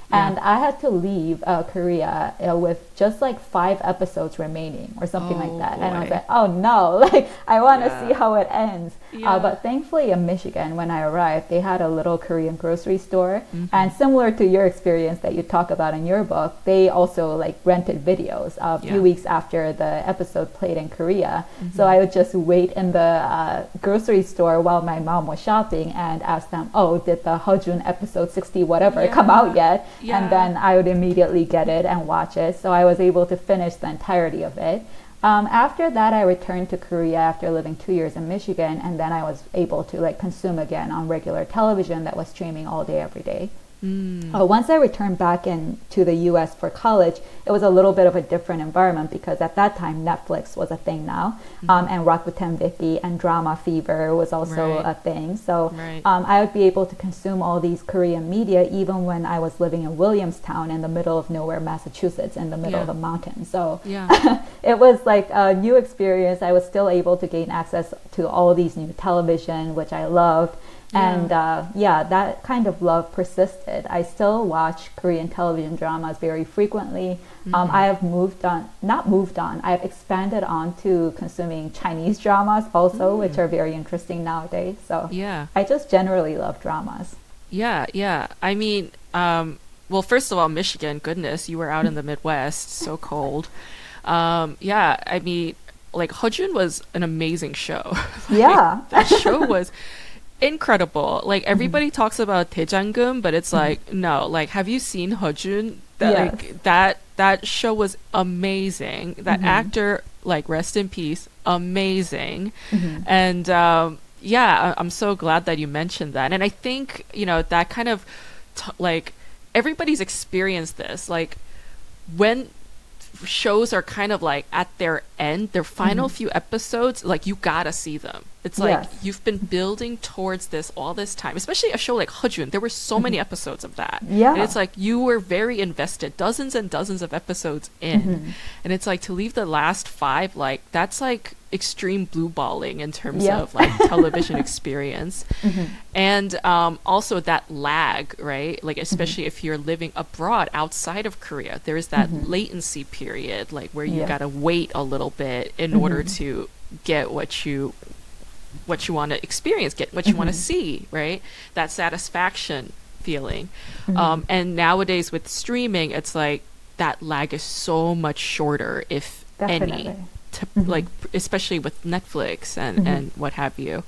And yeah. I had to leave uh, Korea uh, with just like five episodes remaining or something oh, like that. Boy. And I was like, oh no, like I want to yeah. see how it ends. Yeah. Uh, but thankfully in Michigan, when I arrived, they had a little Korean grocery store. Mm-hmm. And similar to your experience that you talk about in your book, they also like rented videos a few yeah. weeks after the episode played in Korea. Mm-hmm. So I would just wait in the uh, grocery store while my mom was shopping and ask them, oh, did the Hejun episode sixty whatever yeah. come out yet? Yeah. And then I would immediately get it and watch it. So I was able to finish the entirety of it. Um, after that, I returned to Korea after living two years in Michigan, and then I was able to like consume again on regular television that was streaming all day, every day. Mm. Uh, once I returned back into the U S for college, it was a little bit of a different environment because at that time Netflix was a thing now, mm-hmm. um, and Rakuten Viki and Drama Fever was also right. a thing. So right. um, I would be able to consume all these Korean media even when I was living in Williamstown in the middle of nowhere, Massachusetts, in the middle yeah. of the mountains. So yeah. it was like a new experience. I was still able to gain access to all these new television, which I loved. Yeah. And uh, yeah, that kind of love persisted. I still watch Korean television dramas very frequently. Mm-hmm. Um, I have moved on, not moved on, I have expanded on to consuming Chinese dramas also, mm. which are very interesting nowadays. So yeah, I just generally love dramas. Yeah, yeah. I mean, um, well, first of all, Michigan, goodness, you were out in the Midwest, so cold. Um, yeah, I mean, like, Hejun was an amazing show. Like, yeah. That show was incredible. Like everybody mm-hmm. talks about Daejanggeum, but it's like mm-hmm. no. Like, have you seen Hejun? That yes. like that that show was amazing. That mm-hmm. actor, like rest in peace, amazing. Mm-hmm. And um, yeah, I- I'm so glad that you mentioned that. And I think you know that kind of t- like everybody's experienced this. Like when shows are kind of like at their end, their final mm-hmm. few episodes, like you gotta see them. It's like yes. you've been building towards this all this time, especially a show like Hejun. There were so mm-hmm. many episodes of that. Yeah. And it's like you were very invested, dozens and dozens of episodes in. Mm-hmm. And it's like to leave the last five, like that's like extreme blue balling in terms yep. of like television experience. Mm-hmm. And um, also that lag, right? Like especially mm-hmm. if you're living abroad outside of Korea, there's that mm-hmm. latency period, like where you yeah. gotta wait a little bit in mm-hmm. order to get what you what you want to experience, get what you mm-hmm. want to see, right? That satisfaction feeling. Mm-hmm. Um, and nowadays with streaming, it's like that lag is so much shorter, if Definitely. any, to, mm-hmm. like especially with Netflix and, mm-hmm. and what have you.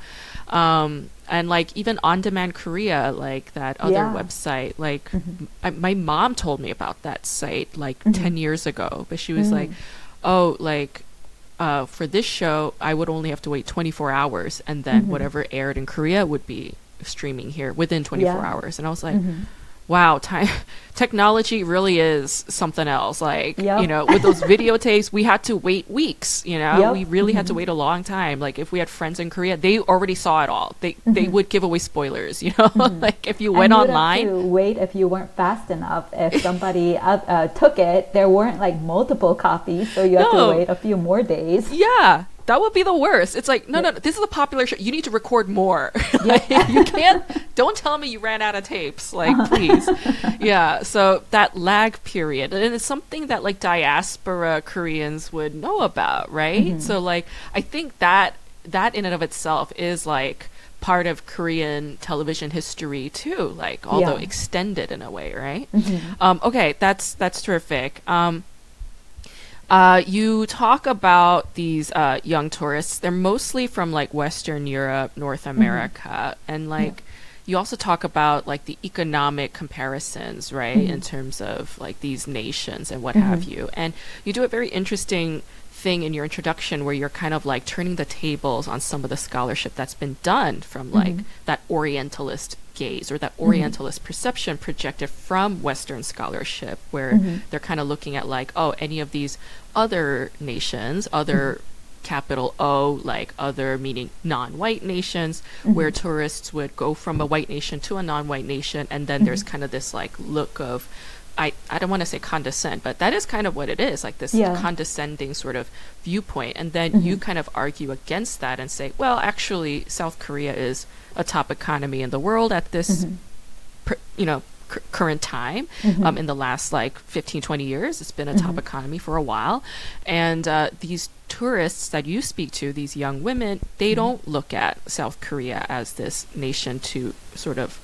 Um, and like even On Demand Korea, like that other yeah. website, like mm-hmm. I, my mom told me about that site like mm-hmm. ten years ago, but she was mm-hmm. like, oh, like, Uh, for this show, I would only have to wait twenty-four hours, and then mm-hmm. whatever aired in Korea would be streaming here within twenty-four yeah. hours. And I was like, mm-hmm. wow, time technology really is something else. Like, yep. you know, with those videotapes, we had to wait weeks, you know, yep. we really mm-hmm. had to wait a long time. Like if we had friends in Korea, they already saw it all. They mm-hmm. they would give away spoilers, you know, mm-hmm. like if you went and online. Have to wait if you weren't fast enough. If somebody uh, uh, took it, there weren't like multiple copies, so you have no. to wait a few more days. Yeah. That would be the worst. It's like, no, no, no, this is a popular show. You need to record more. Like, you can't, don't tell me you ran out of tapes. Like, please. Yeah. So that lag period. And it's something that like diaspora Koreans would know about, right? Mm-hmm. So like, I think that, that in and of itself is like part of Korean television history too. Like, although yeah. extended in a way, right? Mm-hmm. Um, okay. That's, that's terrific. Um, Uh, you talk about these uh, young tourists. They're mostly from like Western Europe, North America, mm-hmm. and like yeah. you also talk about like the economic comparisons, right, mm-hmm. in terms of like these nations and what mm-hmm. have you. And you do a very interesting thing in your introduction where you're kind of like turning the tables on some of the scholarship that's been done from like mm-hmm. that Orientalist gaze or that Orientalist mm-hmm. perception projected from Western scholarship, where mm-hmm. they're kind of looking at like, oh, any of these other nations, other mm-hmm. capital O, like other meaning non-white nations, mm-hmm. where tourists would go from a white nation to a non-white nation, and then mm-hmm. there's kind of this like look of, I, I don't want to say condescend, but that is kind of what it is, like this yeah. condescending sort of viewpoint. And then mm-hmm. you kind of argue against that and say, well, actually, South Korea is a top economy in the world at this, mm-hmm. per, you know, c- current time. Mm-hmm. Um, in the last like fifteen, twenty years, it's been a top Mm-hmm. economy for a while. And uh, these tourists that you speak to, these young women, they Mm-hmm. don't look at South Korea as this nation to sort of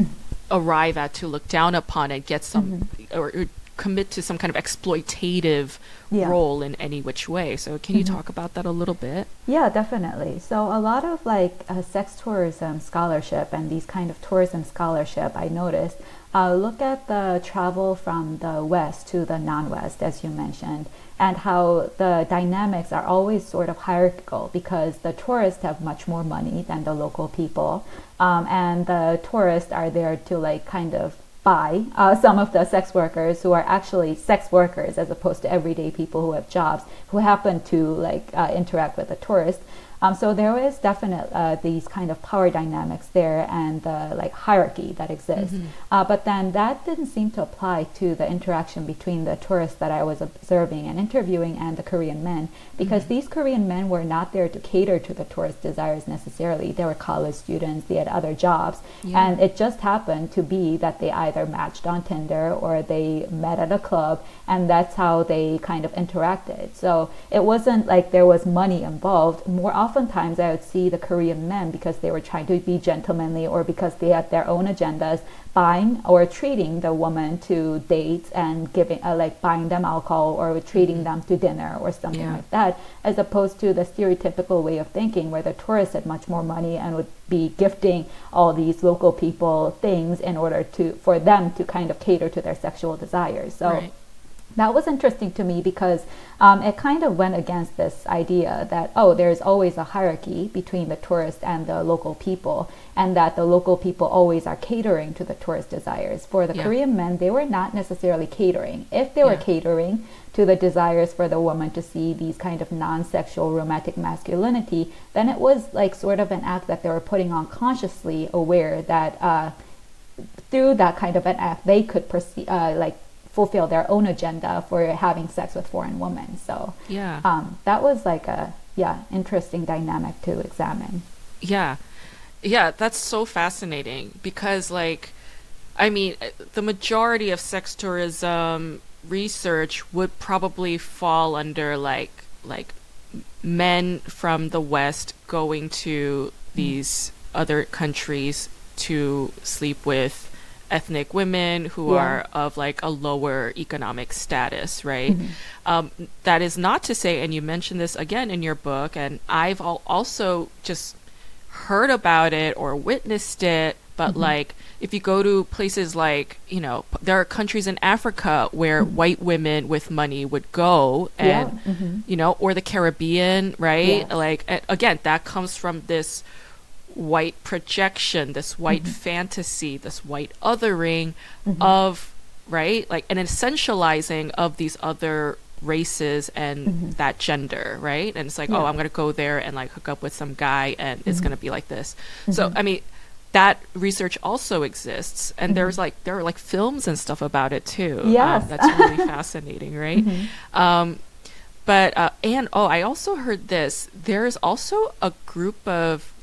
arrive at, to look down upon and get some, Mm-hmm. or, or commit to some kind of exploitative Yeah. role in any which way. So can you Mhm. talk about that a little bit? Yeah, definitely. So a lot of like uh, sex tourism scholarship and these kind of tourism scholarship, I noticed, uh, look at the travel from the West to the non-West, as you mentioned, and how the dynamics are always sort of hierarchical because the tourists have much more money than the local people, um, and the tourists are there to like kind of by uh, some of the sex workers who are actually sex workers as opposed to everyday people who have jobs who happen to like uh, interact with the tourists. Um, so there is definite uh, these kind of power dynamics there and the like hierarchy that exists. Mhm. Uh, but then that didn't seem to apply to the interaction between the tourists that I was observing and interviewing and the Korean men, because these Korean men were not there to cater to the tourist desires necessarily. They were college students, they had other jobs, Yeah. and it just happened to be that they either matched on Tinder or they met at a club, and that's how they kind of interacted. So it wasn't like there was money involved. More oftentimes I would see the Korean men, because they were trying to be gentlemanly or because they had their own agendas, buying or treating the woman to dates and giving uh, like buying them alcohol or treating them to dinner or something Yeah. like that, as opposed to the stereotypical way of thinking where the tourists had much more money and would be gifting all these local people things in order to for them to kind of cater to their sexual desires. So Right. that was interesting to me because um, it kind of went against this idea that, oh, there's always a hierarchy between the tourist and the local people, and that the local people always are catering to the tourist desires. For the Yeah. Korean men, they were not necessarily catering. If they were Yeah. catering to the desires for the woman to see these kind of non-sexual romantic masculinity, then it was like sort of an act that they were putting on consciously aware that uh, through that kind of an act, they could perceive, uh, like, fulfill their own agenda for having sex with foreign women. So Yeah. um, that was like a yeah interesting dynamic to examine. Yeah. Yeah, that's so fascinating because, like, I mean, uh, the majority of sex tourism research would probably fall under like like m- men from the West going to these other countries to sleep with ethnic women who Yeah. are of like a lower economic status, right? Mhm. Um, that is not to say, and you mentioned this again in your book, and I've al- also just heard about it or witnessed it, but like if you go to places like, you know, p- there are countries in Africa where white women with money would go and, Yeah. Mhm. you know, or the Caribbean, right? Yes. Like, a- again, that comes from this white projection, this white fantasy, this white othering of, right? Like an essentializing of these other races and that gender, right? And it's like, oh, Yeah. I'm going to go there and like hook up with some guy and it's going to be like this. So, I mean, that research also exists and there's like, there are like films and stuff about it too. Yes. Um, that's really fascinating, right? Um, but, uh, and, oh, I also heard this. There's also a group of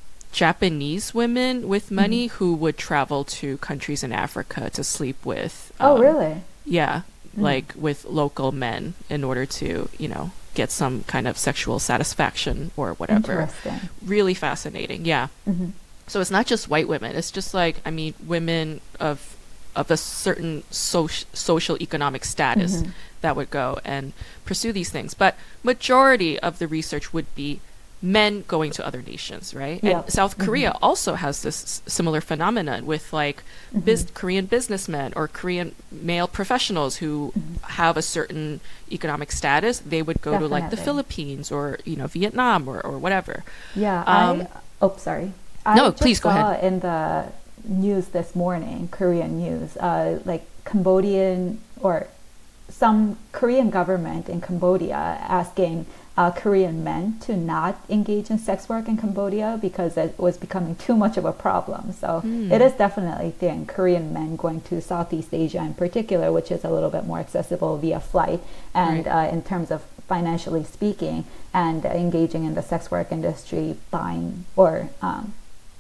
Japanese women with money who would travel to countries in Africa to sleep with. Oh, um, really? Yeah, like with local men in order to, you know, get some kind of sexual satisfaction or whatever. Interesting. Really fascinating. Yeah. Mhm. So it's not just white women. It's just like, I mean, women of of a certain social social economic status that would go and pursue these things. But majority of the research would be men going to other nations, right? Yeah. And South Korea also has this s- similar phenomenon with like biz- Korean businessmen or Korean male professionals who have a certain economic status. They would go to like the Definitely. Philippines or, you know, Vietnam or, or whatever. Yeah. Um, I, oh, sorry. I no, just please go saw ahead. in the news this morning, Korean news, uh, like Cambodian or some Korean government in Cambodia asking uh, Korean men to not engage in sex work in Cambodia because it was becoming too much of a problem. So Hmm. it is definitely a thing. Korean men going to Southeast Asia in particular, which is a little bit more accessible via flight and Right. uh, in terms of financially speaking, and engaging in the sex work industry, buying or um,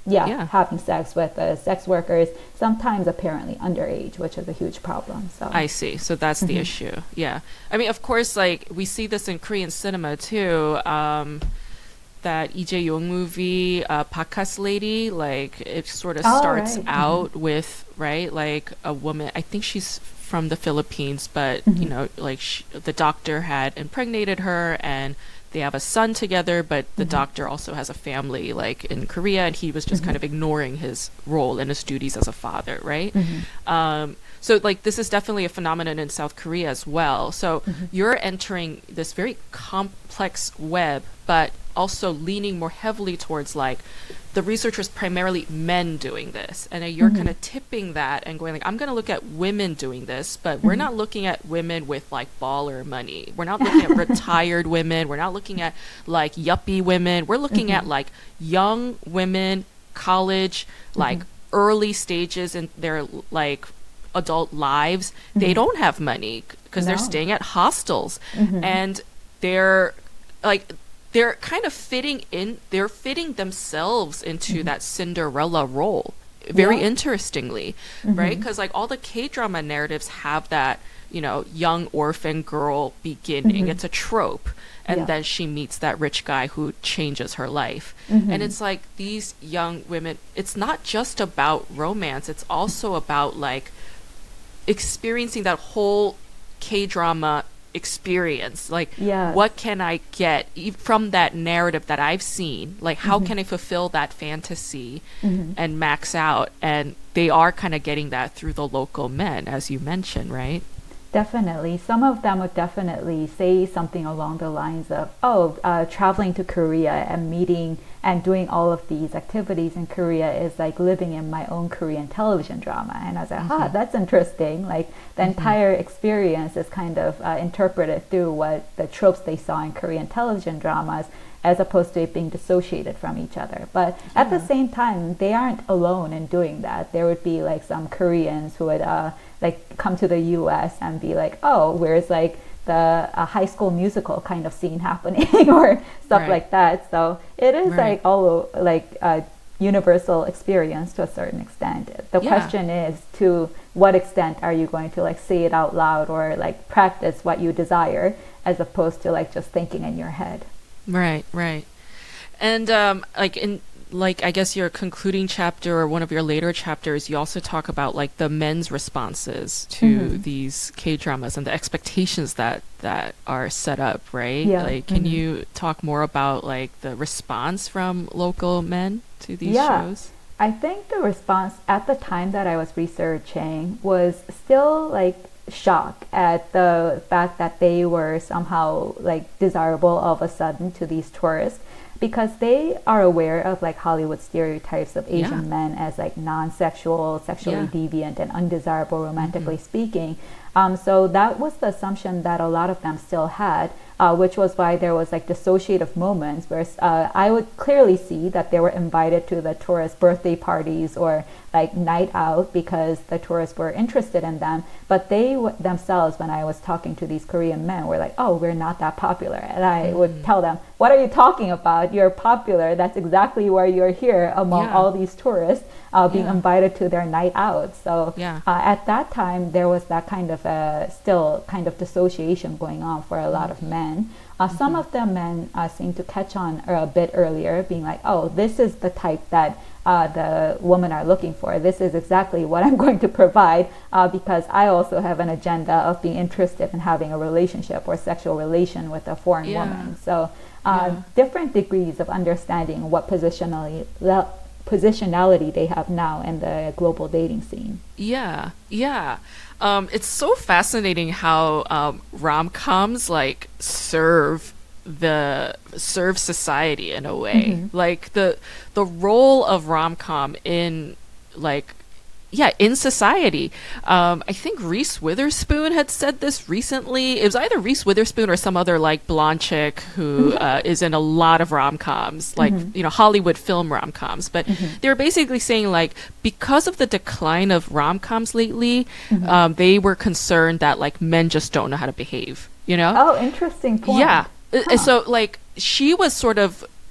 yeah, Yeah. having sex with uh, sex workers, sometimes apparently underage, which is a huge problem. So I see. So that's the issue. Yeah. I mean, of course, like we see this in Korean cinema too. Um, that Lee Jae-young movie, uh, Bakas Lady, like it sort of Oh, starts right. out Mhm. with, right, like a woman, I think she's from the Philippines, but, Mhm. you know, like sh the doctor had impregnated her and they have a son together, but the Mhm. doctor also has a family like in Korea and he was just Mhm. kind of ignoring his role and his duties as a father, right? Mhm. Um, so like this is definitely a phenomenon in South Korea as well. So Mhm. you're entering this very complex web, but also leaning more heavily towards like the researchers primarily men doing this, and then you're Mhm. kind of tipping that and going like, I'm going to look at women doing this, but we're Mhm. not looking at women with like baller money. We're not looking at retired women. We're not looking at like yuppie women. We're looking at Mhm. like young women, college, like Mhm. early stages in their like adult lives. They Mhm. don't have money because they're No. staying at hostels, Mhm. and they're like they're kind of fitting in they're fitting themselves into that Cinderella role very Yeah. interestingly, Mhm. right? Because like all the K-drama narratives have that, you know, young orphan girl beginning. Mhm. It's a trope, and Yeah. then she meets that rich guy who changes her life. Mhm. And it's like these young women, it's not just about romance, it's also about like experiencing that whole K-drama experience. Like, Yes. what can I get e- from that narrative that I've seen? Like, how Mhm. can I fulfill that fantasy Mhm. and max out? And they are kind of getting that through the local men, as you mentioned, right? Definitely. Some of them would definitely say something along the lines of, oh, uh, traveling to Korea and meeting and doing all of these activities in Korea is like living in my own Korean television drama. And I was like, Mm-hmm. ah, that's interesting. Like the Mhm. entire experience is kind of uh, interpreted through what the tropes they saw in Korean television dramas, as opposed to it being dissociated from each other. But at the Yeah. same time, they aren't alone in doing that. There would be like some Koreans who would uh, like come to the U S and be like, oh, where's like the uh, High School Musical kind of scene happening or stuff Right. like that. So it is Right. like all like a universal experience to a certain extent. The Yeah. question is to what extent are you going to like say it out loud or like practice what you desire as opposed to like just thinking in your head. Right, right. And um, like in like I guess your concluding chapter or one of your later chapters, you also talk about like the men's responses to Mhm. these K dramas and the expectations that that are set up, right? Yeah. Like, can Mhm. you talk more about like the response from local men to these Yeah. shows? I think the response at the time that I was researching was still like shock at the fact that they were somehow like desirable all of a sudden to these tourists, because they are aware of like Hollywood stereotypes of Asian Yeah. men as like non-sexual, sexually Yeah. deviant and undesirable romantically speaking. Um, so that was the assumption that a lot of them still had, uh, which was why there was like dissociative moments where uh, I would clearly see that they were invited to the tourist birthday parties or like night out because the tourists were interested in them. But they w- themselves, when I was talking to these Korean men, were like, oh, we're not that popular. And I would tell them, what are you talking about? You're popular. That's exactly why you're here among Yeah. all these tourists uh, being Yeah. invited to their night out. So Yeah. uh, at that time, there was that kind of uh, still kind of dissociation going on for a lot of men. Uh, some of the men uh, seem to catch on uh, a bit earlier, being like, oh, this is the type that uh, the women are looking for. This is exactly what I'm going to provide uh, because I also have an agenda of being interested in having a relationship or sexual relation with a foreign Yeah. woman. So uh, Yeah. different degrees of understanding what positionally le- positionality they have now in the global dating scene. Yeah, yeah. Um, it's so fascinating how um, rom-coms like serve the serve society in a way. Mhm. Like the the role of rom-com in like yeah, in society. Um, I think Reese Witherspoon had said this recently. It was either Reese Witherspoon or some other like blonde chick who uh, is in a lot of rom-coms, like, you know, Hollywood film rom-coms. But they were basically saying like, because of the decline of rom-coms lately, um, they were concerned that like men just don't know how to behave, you know? Oh, interesting point. Yeah. Uh, Huh. So like she was sort of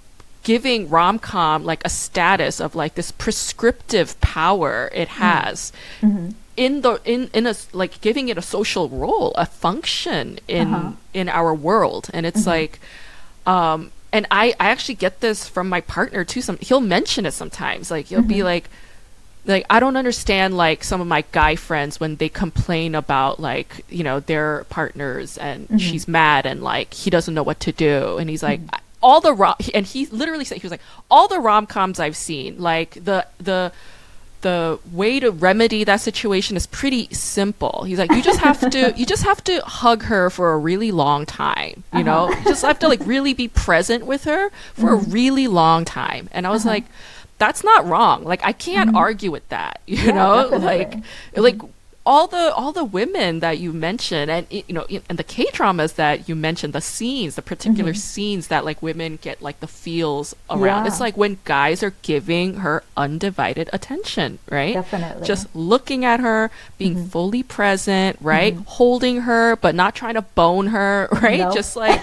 giving rom-com like a status of like this prescriptive power it has mm-hmm. in the in in a like giving it a social role, a function in uh-huh. in our world. And it's mm-hmm. like um and I I actually get this from my partner too. Some he'll mention it sometimes, like he'll mm-hmm. be like like I don't understand like some of my guy friends when they complain about like, you know, their partners and mm-hmm. she's mad and like he doesn't know what to do. And he's like mm-hmm. all the rom and he literally said, he was like, all the rom-coms I've seen, like the the the way to remedy that situation is pretty simple. He's like, you just have to you just have to hug her for a really long time, you uh-huh. know, you just have to like really be present with her for mm-hmm. a really long time. And I was uh-huh. like, that's not wrong. Like I can't mm-hmm. argue with that, you yeah, know, definitely. like mm-hmm. like all the all the women that you mentioned, and you know, and the K dramas that you mentioned, the scenes, the particular mm-hmm. scenes that like women get like the feels around. Yeah. It's like when guys are giving her undivided attention, right? Definitely. Just looking at her, being mm-hmm. fully present, right? Mm-hmm. Holding her, but not trying to bone her, right? Nope. Just like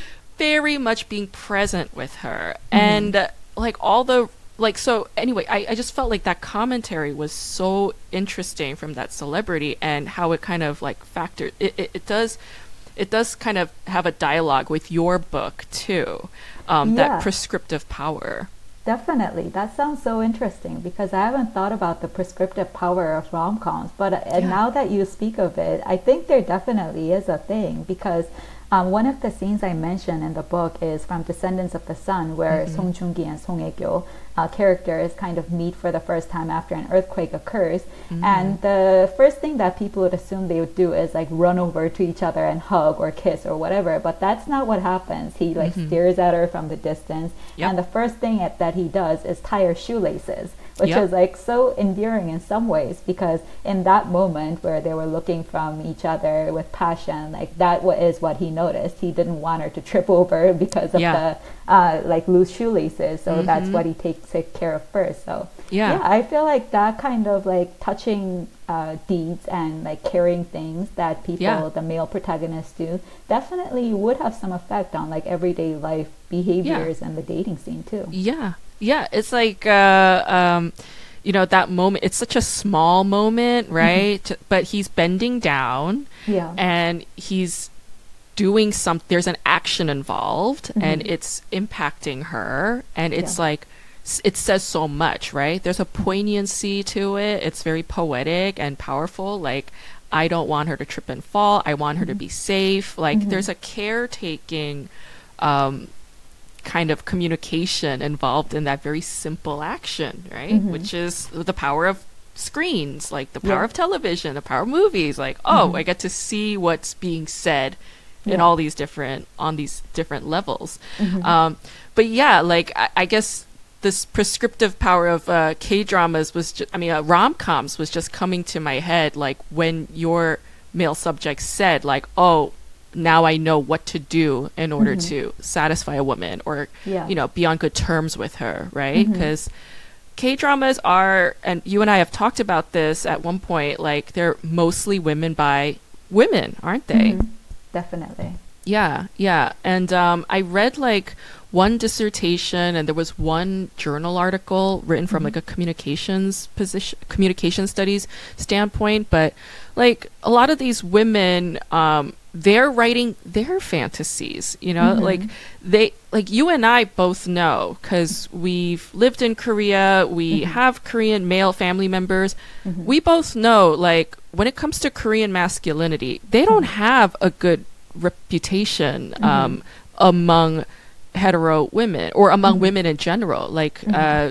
very much being present with her, mm-hmm. and uh, like all the. Like, so anyway, I, I just felt like that commentary was so interesting from that celebrity, and how it kind of like factored it, it, it does it does kind of have a dialogue with your book too, um, yeah. that prescriptive power. Definitely. That sounds so interesting, because I haven't thought about the prescriptive power of rom-coms, but uh, yeah. now that you speak of it, I think there definitely is a thing, because Um, one of the scenes I mentioned in the book is from Descendants of the Sun, where mm-hmm. Song Joong-ki and Song Hye-kyo uh, characters kind of meet for the first time after an earthquake occurs. Mm-hmm. And the first thing that people would assume they would do is like run over to each other and hug or kiss or whatever. But that's not what happens. He like mm-hmm. stares at her from the distance. Yep. And the first thing it, that he does is tie her shoelaces, which yep. is like so endearing in some ways, because in that moment where they were looking from each other with passion, like that is what he noticed. He didn't want her to trip over because of yeah. the uh, like loose shoelaces, so mm-hmm. that's what he takes care of first. So yeah. yeah, I feel like that kind of like touching uh, deeds and like caring things that people, yeah. the male protagonists do, definitely would have some effect on like everyday life behaviors yeah. and the dating scene too. Yeah. Yeah, it's like, uh, um, you know, that moment, it's such a small moment, right? Mm-hmm. But he's bending down yeah. and he's doing some, there's an action involved mm-hmm. and it's impacting her. And it's yeah. like, it says so much, right? There's a poignancy to it. It's very poetic and powerful. Like, I don't want her to trip and fall. I want her mm-hmm. to be safe. Like, mm-hmm. there's a caretaking, um, kind of communication involved in that very simple action, right? Mm-hmm. Which is the power of screens, like the power yeah. of television, the power of movies. Like, oh, mm-hmm. I get to see what's being said yeah. in all these different, on these different levels. Mm-hmm. Um, but yeah, like, I, I guess this prescriptive power of uh, K-dramas was, ju- I mean, uh, rom-coms was just coming to my head, like when your male subject said, like, oh, now I know what to do in order mm-hmm. to satisfy a woman, or, yeah. you know, be on good terms with her, right? Because mm-hmm. K-dramas are, and you and I have talked about this at one point, like they're mostly women by women, aren't they? Mm-hmm. Definitely. Yeah, yeah. And um, I read like one dissertation, and there was one journal article written from mm-hmm. like a communications position, communication studies standpoint. But like a lot of these women, um, they're writing their fantasies, you know, mm-hmm. like they, like you and I both know, because we've lived in Korea, we mm-hmm. have Korean male family members. Mm-hmm. We both know, like, when it comes to Korean masculinity, they don't have a good reputation mm-hmm. um, among hetero women, or among mm-hmm. women in general. Like, mm-hmm. uh,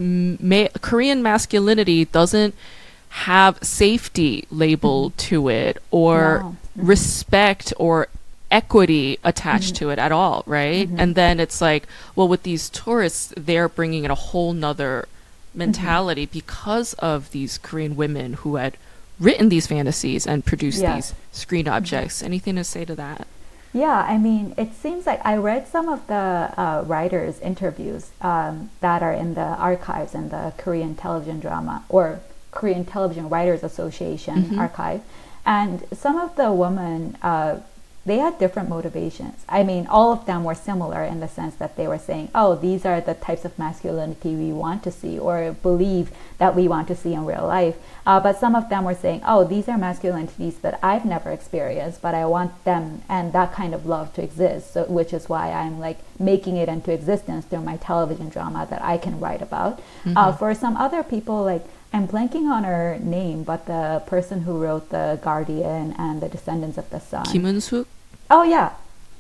ma- Korean masculinity doesn't have safety labeled mm-hmm. to it, or wow. mm-hmm. respect or equity attached mm-hmm. to it at all, right? Mm-hmm. And then it's like, well, with these tourists, they're bringing in a whole nother mentality mm-hmm. because of these Korean women who had written these fantasies and produced yeah. these screen objects. Mm-hmm. Anything to say to that? Yeah, I mean, it seems like I read some of the uh, writers' interviews um, that are in the archives in the Korean television drama, or Korean Television Writers Association mm-hmm. archive. And some of the women uh, they had different motivations. I mean, all of them were similar in the sense that they were saying, oh, these are the types of masculinity we want to see or believe that we want to see in real life. Uh, but some of them were saying, oh, these are masculinities that I've never experienced, but I want them and that kind of love to exist. So, which is why I'm like making it into existence through my television drama that I can write about. Mm-hmm. Uh, for some other people, like, I'm blanking on her name, but the person who wrote The Guardian and The Descendants of the Sun. Kim Eun-suk? Oh, yeah.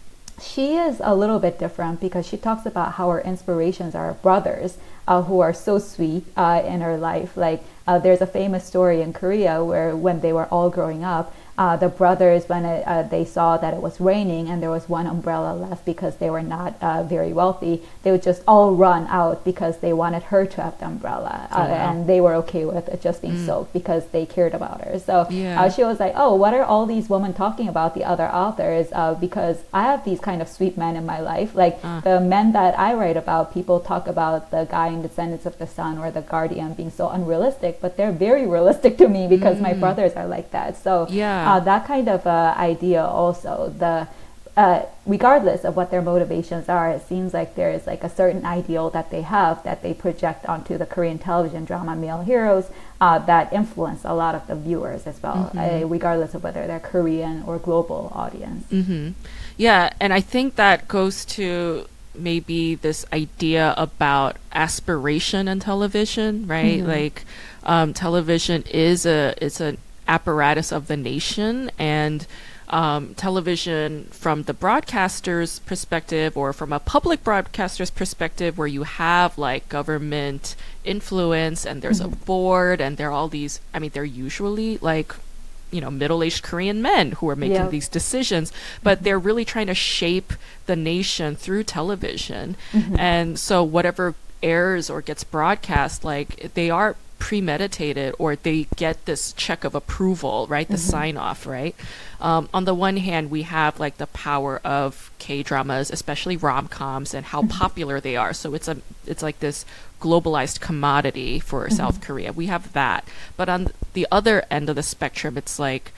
She is a little bit different because she talks about how her inspirations are brothers uh, who are so sweet uh, in her life. Like, uh, there's a famous story in Korea where when they were all growing up, Uh, the brothers, when it, uh, they saw that it was raining and there was one umbrella left because they were not uh, very wealthy, they would just all run out because they wanted her to have the umbrella. Uh, oh, wow. And they were okay with it just being mm. soaked because they cared about her. So yeah. uh, she was like, oh, what are all these women talking about, the other authors? Uh, because I have these kind of sweet men in my life. Like uh. the men that I write about, people talk about the guy in Descendants of the Sun or The Guardian being so unrealistic, but they're very realistic to me because mm. my brothers are like that. So yeah. Uh, that kind of uh, idea also, the uh, regardless of what their motivations are, it seems like there is like a certain ideal that they have that they project onto the Korean television drama male heroes uh, that influence a lot of the viewers as well, mm-hmm. uh, regardless of whether they're Korean or global audience. Mm-hmm. Yeah, and I think that goes to maybe this idea about aspiration in television, right? Mm-hmm. Like um, television is a it's an apparatus of the nation, and um, television from the broadcaster's perspective or from a public broadcaster's perspective where you have like government influence and there's mm-hmm. a board and there are all these, I mean, they're usually like, you know, middle-aged Korean men who are making yep. these decisions, but mm-hmm. they're really trying to shape the nation through television. Mm-hmm. And so whatever airs or gets broadcast, like they are premeditated or they get this check of approval, right? The mm-hmm. sign off, right? Um, on the one hand, we have like the power of K-dramas, especially rom-coms, and how mm-hmm. popular they are. So it's a it's like this globalized commodity for mm-hmm. South Korea. We have that. But on the other end of the spectrum, it's like,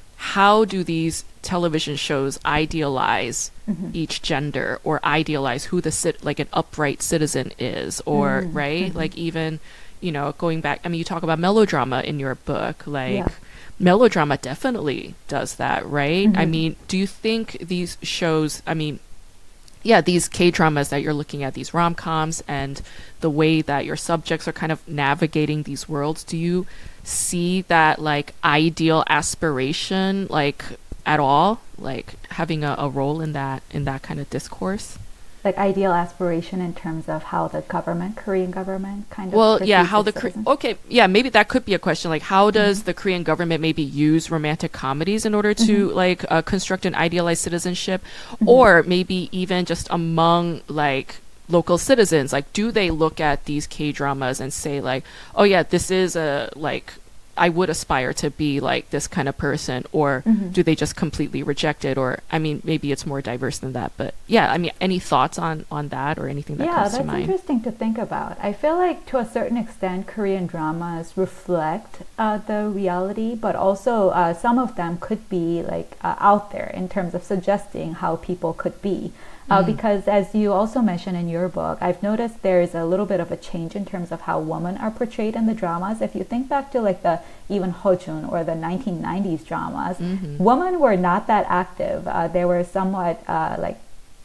how do these television shows idealize mm-hmm. each gender or idealize who the cit- like an upright citizen is, or mm-hmm. right? Mm-hmm. Like even, you know, going back, I mean, you talk about melodrama in your book, like yeah. melodrama definitely does that, right? Mm-hmm. I mean, do you think these shows, I mean, yeah, these K-dramas that you're looking at, these rom-coms and the way that your subjects are kind of navigating these worlds, do you see that like ideal aspiration like at all, like having a, a role in that, in that kind of discourse? Like ideal aspiration in terms of how the government, Korean government, kind of. Well, yeah, how the Kore- okay, yeah, maybe that could be a question. Like, how does mm-hmm. the Korean government maybe use romantic comedies in order to mm-hmm. like uh, construct an idealized citizenship, mm-hmm. or maybe even just among like local citizens? Like, do they look at these K dramas and say like, oh yeah, this is a like. I would aspire to be like this kind of person, or mm-hmm. do they just completely reject it? Or, I mean, maybe it's more diverse than that, but yeah, I mean, any thoughts on, on that or anything that yeah, comes to mind? Yeah, that's interesting to think about. I feel like to a certain extent, Korean dramas reflect uh, the reality, but also uh, some of them could be like uh, out there in terms of suggesting how people could be. Uh, mm. Because as you also mentioned in your book, I've noticed there is a little bit of a change in terms of how women are portrayed in the dramas. If you think back to like the even Hojun or the nineteen nineties dramas, mm-hmm. women were not that active. Uh, they were somewhat uh, like,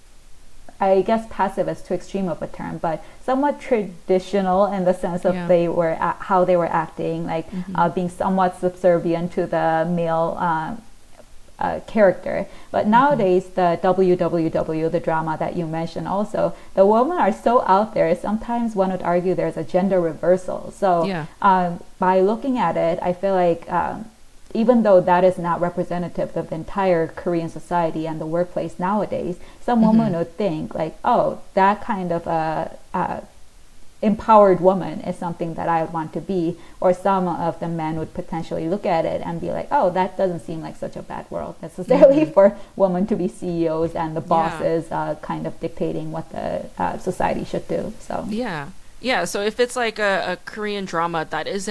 I guess passive is too extreme of a term, but somewhat traditional in the sense of yeah. they were a- how they were acting, like mm-hmm. uh, being somewhat subservient to the male uh, Uh, character. But nowadays, mm-hmm. the W W W, the drama that you mentioned also, the women are so out there, sometimes one would argue there's a gender reversal. So yeah. um, by looking at it, I feel like um, even though that is not representative of the entire Korean society and the workplace nowadays, some mm-hmm. women would think like, oh, that kind of a, a empowered woman is something that I would want to be, or some of the men would potentially look at it and be like, oh, that doesn't seem like such a bad world necessarily mm-hmm. for women to be C E Os and the bosses yeah. uh, kind of dictating what the uh, society should do. So yeah, yeah. So if it's like a, a Korean drama that isn't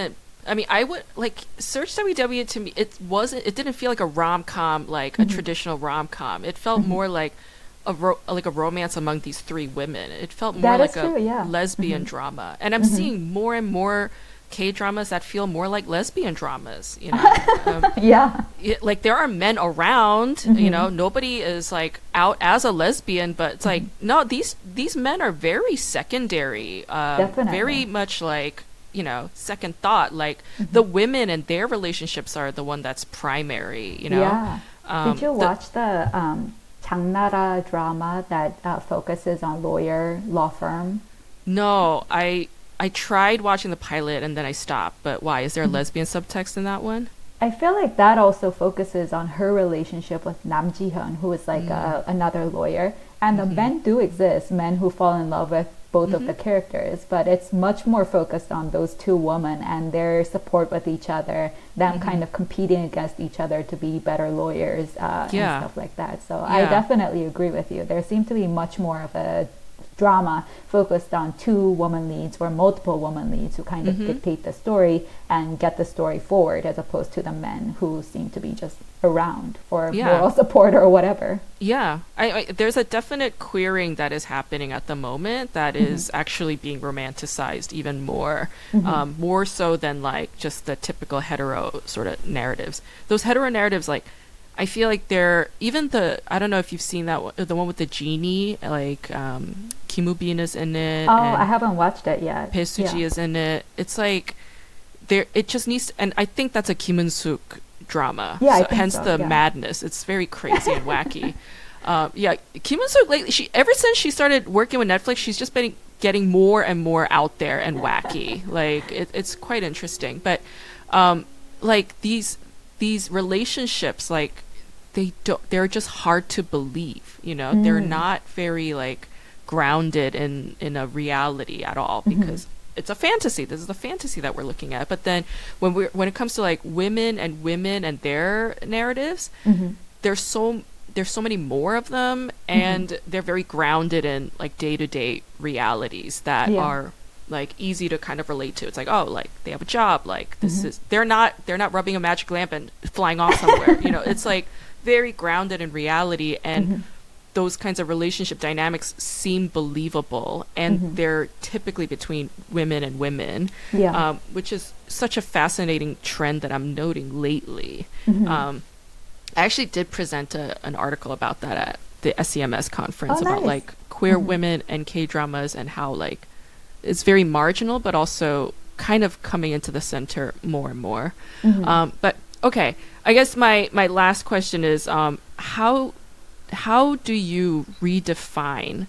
I mean, I would like Search W W to me. It wasn't. It didn't feel like a rom com, like mm-hmm. a traditional rom com. It felt mm-hmm. more like a ro- like a romance among these three women. It felt more that like true, a yeah. lesbian mm-hmm. drama. And I'm mm-hmm. seeing more and more K-dramas that feel more like lesbian dramas, you know. um, yeah. It, like there are men around, mm-hmm. you know, nobody is like out as a lesbian, but it's mm-hmm. like, no, these these men are very secondary, um, Definitely. very much like, you know, second thought. Like mm-hmm. the women and their relationships are the one that's primary, you know. Yeah. Um, Did you the, watch the um, Changnara drama that uh, focuses on lawyer law firm? No, I I tried watching the pilot and then I stopped. But why? Is there a mm-hmm. lesbian subtext in that one? I feel like that also focuses on her relationship with Nam Ji-hyun, who is like mm. a, another lawyer. And mm-hmm. the men do exist, men who fall in love with both mm-hmm. of the characters, but it's much more focused on those two women and their support with each other, them mm-hmm. kind of competing against each other to be better lawyers uh, yeah. and stuff like that. So yeah. I definitely agree with you. There seemed to be much more of a drama focused on two woman leads or multiple woman leads who kind mm-hmm. of dictate the story and get the story forward, as opposed to the men who seem to be just around for yeah. moral support or whatever. Yeah, I, I, there's a definite queering that is happening at the moment that mm-hmm. is actually being romanticized even more, mm-hmm. um, more so than like just the typical hetero sort of narratives. Those hetero narratives, like, I feel like they're even the I don't know if you've seen that one, the one with the genie, like um, Kim Woo-bin is in it. Oh, I haven't watched it yet. Bae Suji yeah. is in it. It's like there. It just needs, to, and I think that's a Kim Eun-suk drama. Yeah, so, I think hence so, the yeah. madness. It's very crazy and wacky. Um, yeah, Kim Eun-suk lately, she ever since she started working with Netflix, she's just been getting more and more out there and wacky. Like it, it's quite interesting. But um, like these these relationships, like. They don't. They're just hard to believe. You know, mm. they're not very like grounded in in a reality at all because mm-hmm. it's a fantasy. This is a fantasy that we're looking at. But then when we when it comes to like women and women and their narratives, mm-hmm. there's so there's so many more of them, and mm-hmm. they're very grounded in like day to day realities that yeah. are like easy to kind of relate to. It's like, oh, like they have a job. Like this mm-hmm. is they're not they're not rubbing a magic lamp and flying off somewhere. You know, it's like. Very grounded in reality, and mm-hmm. those kinds of relationship dynamics seem believable, and mm-hmm. they're typically between women and women, yeah. um, which is such a fascinating trend that I'm noting lately. Mm-hmm. Um, I actually did present a, an article about that at the S E M S conference oh, about nice. like queer mm-hmm. women and K-dramas and how like it's very marginal, but also kind of coming into the center more and more. Mm-hmm. Um, but okay, I guess my, my last question is um, how how do you redefine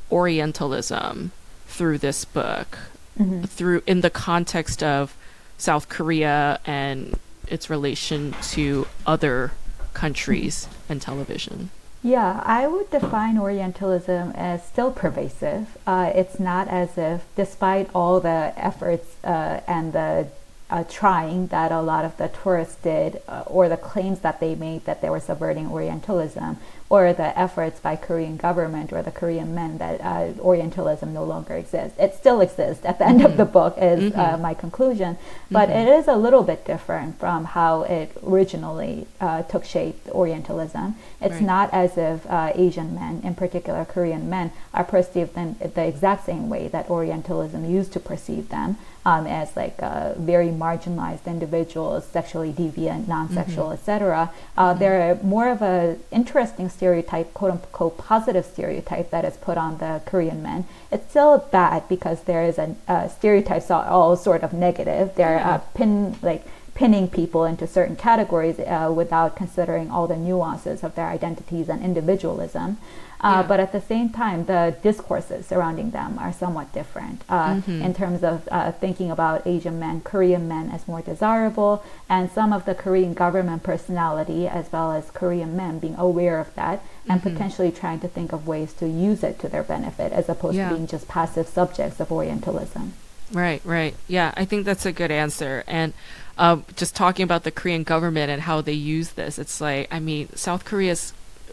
Orientalism through this book, mm-hmm. through in the context of South Korea and its relation to other countries and television? Yeah, I would define Orientalism as still pervasive. Uh, it's not as if, despite all the efforts uh, and the Uh, trying that a lot of the tourists did, uh, or the claims that they made that they were subverting Orientalism, or the efforts by Korean government or the Korean men that uh, Orientalism no longer exists. It still exists at the end mm-hmm. of the book is mm-hmm. uh, my conclusion, but mm-hmm. it is a little bit different from how it originally uh, took shape, Orientalism. It's right. not as if uh, Asian men, in particular Korean men, are perceived in the exact same way that Orientalism used to perceive them. Um, as like uh, very marginalized individuals, sexually deviant, non-sexual, mm-hmm. et cetera. Uh, mm-hmm. They're more of a interesting stereotype, quote unquote, positive stereotype that is put on the Korean men. It's still bad because there is a uh, stereotypes are all sort of negative. They're uh, pin like pinning people into certain categories uh, without considering all the nuances of their identities and individualism. Uh, yeah. But at the same time, the discourses surrounding them are somewhat different uh, mm-hmm. in terms of uh, thinking about Asian men, Korean men as more desirable, and some of the Korean government personality as well as Korean men being aware of that and mm-hmm. potentially trying to think of ways to use it to their benefit as opposed yeah. to being just passive subjects of Orientalism. Right, right. Yeah, I think that's a good answer. And uh, just talking about the Korean government and how they use this, it's like, I mean, South Korea's...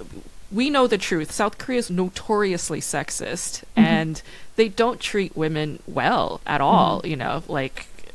We know the truth. South Korea is notoriously sexist, mm-hmm. and they don't treat women well at all. Mm-hmm. You know, like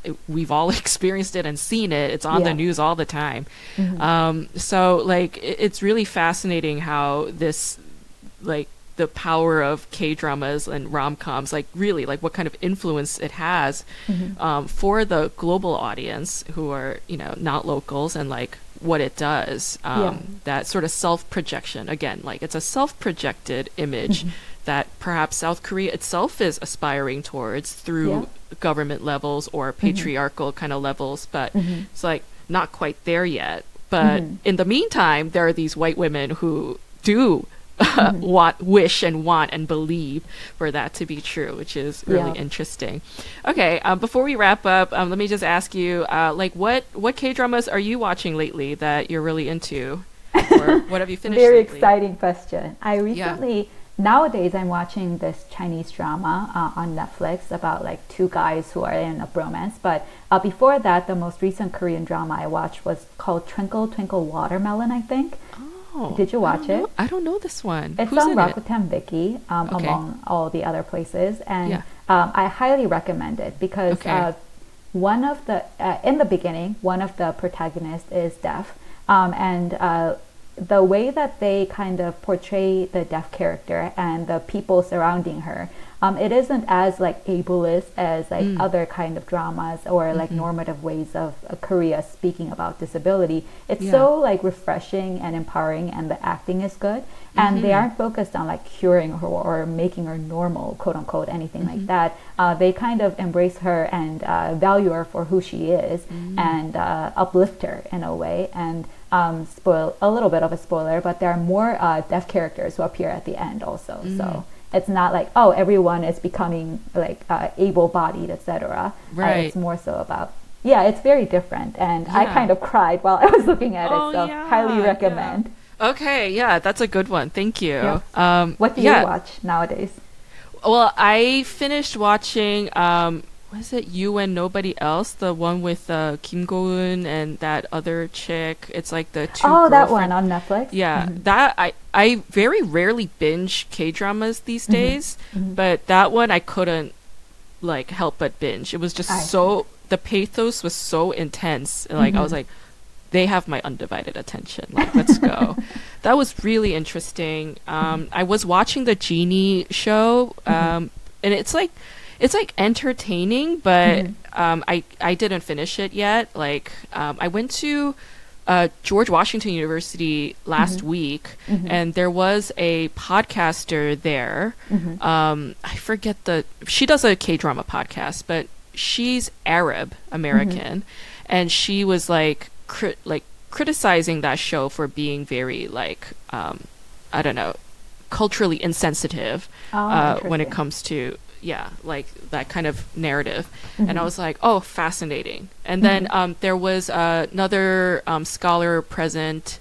we've all experienced it and seen it. It's on Yeah. the news all the time. Mhm. Um, so like it, it's really fascinating how this like the power of K-dramas and rom-coms, like really like what kind of influence it has Mhm. um, for the global audience who are, you know, not locals, and like what it does. Um, Yeah. That sort of self-projection, again, like it's a self-projected image that perhaps South Korea itself is aspiring towards through Yeah. government levels or patriarchal kind of levels, but Mhm. it's like not quite there yet. But Mhm. in the meantime, there are these white women who do uh, want, wish and want and believe for that to be true, which is really Yeah. interesting. Okay, um, before we wrap up, um, let me just ask you, uh, like, what what K dramas are you watching lately that you're really into, or what have you finished? Very lately? exciting question. I recently, nowadays, I'm watching this Chinese drama uh, on Netflix about like two guys who are in a bromance. But uh, before that, the most recent Korean drama I watched was called Twinkle Twinkle Watermelon, I think. Oh, Did you I watch don't know- it? I don't know this one. It's Who's on in it? Rakuten Viki, um, Okay. among all the other places, and Yeah. um, I highly recommend it because Okay. uh, one of the uh, in the beginning, one of the protagonists is deaf, um, and uh, the way that they kind of portray the deaf character and the people surrounding her, um, it isn't as like ableist as like Mm. other kind of dramas or like Mhm. normative ways of uh, Korea speaking about disability. It's Yeah. so like refreshing and empowering, and the acting is good. And they Mhm. aren't focused on like curing her or making her normal, quote unquote, anything Mm-hmm. like that. Uh, they kind of embrace her and uh, value her for who she is Mm. and uh, uplift her in a way. And um, spoil a little bit of a spoiler, but there are more uh, deaf characters who appear at the end also. Mm. So it's not like, oh, everyone is becoming like uh, able-bodied, et cetera. Right. Uh, it's more so about, yeah, it's very different. And I Yeah. kind of cried while I was looking at Oh, it. So yeah, highly yeah. recommend. Okay, yeah, that's a good one. Thank you. Yeah. Um, What do yeah. you watch nowadays? Well, I finished watching. Um, was it You and Nobody Else? The one with uh, Kim Go-eun and that other chick. It's like the two. Oh, that one girlfriend- on Netflix? Yeah, Mhm. that I I very rarely binge K dramas these Mhm. days, Mhm. but that one I couldn't like help but binge. It was just I so the pathos was so intense. Like I was Mhm. like, they have my undivided attention. Like, let's go. That was really interesting. Um, I was watching the Genie show, um, and it's like it's like entertaining, but Mhm. um, I I didn't finish it yet. Like um, I went to uh, George Washington University last week, Mhm. and there was a podcaster there. Mhm. Um, I forget the. She does a K drama podcast, but she's Arab American, and she was like cri- like criticizing that show for being very like um, I don't know, culturally insensitive Oh, uh, when it interesting. comes to yeah like that kind of narrative. And I Mhm. was like, oh, fascinating. And then Mhm. um, there was uh, another um, scholar present,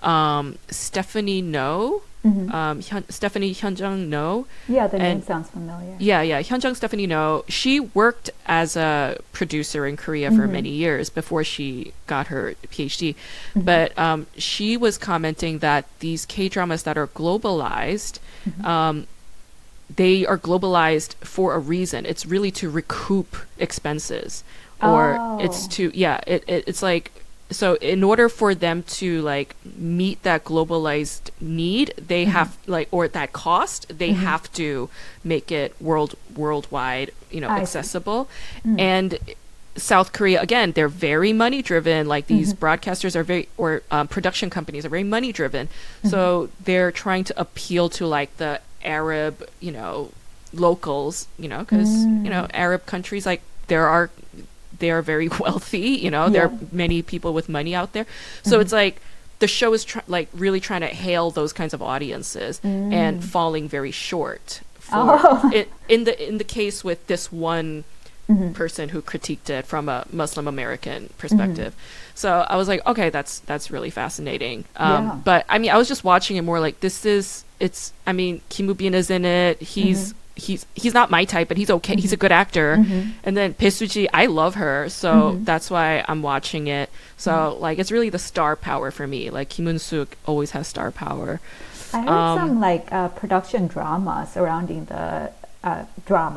um, Stephanie No, Mhm. um, Hyun- Stephanie Hyunjung No. Yeah, the name and- sounds familiar. Yeah, yeah, Hyunjung Stephanie No. She worked as a producer in Korea for Mhm. many years before she got her PhD. Mhm. But um, she was commenting that these K dramas that are globalized, Mhm. um, they are globalized for a reason. It's really to recoup expenses, or it's Oh. to yeah. It, it it's like so in order for them to like meet that globalized need, they Mhm. have like or that cost, they Mhm. have to make it world worldwide, you know, I see. accessible. Mm. And South Korea, again, they're very money driven. Like these Mhm. broadcasters are very, or um, production companies are very money driven. Mhm. So they're trying to appeal to like the Arab, you know, locals, you know, because, you know, Mm. Arab countries, like there are, they are very wealthy, you know, there are Yeah. many people with money out there. So Mhm. it's like, the show is try- like really trying to hail those kinds of audiences and Mm. falling very short for Oh. it, in the in the case with this one Mhm. person who critiqued it from a Muslim American perspective. So I was like, okay, that's that's really fascinating. Um, Yeah. But I mean, I was just watching it more like this is it's. I mean, Kim Woo-bin is in it. He's he's he's not my type, but he's okay. He's a good actor. Mhm. And then Bae Suji, I love her, so Mhm. that's why I'm watching it. So like, it's really the star power for me. Like Kim Eun-suk always has star power. I heard Um, some like uh, production drama surrounding the uh, drama.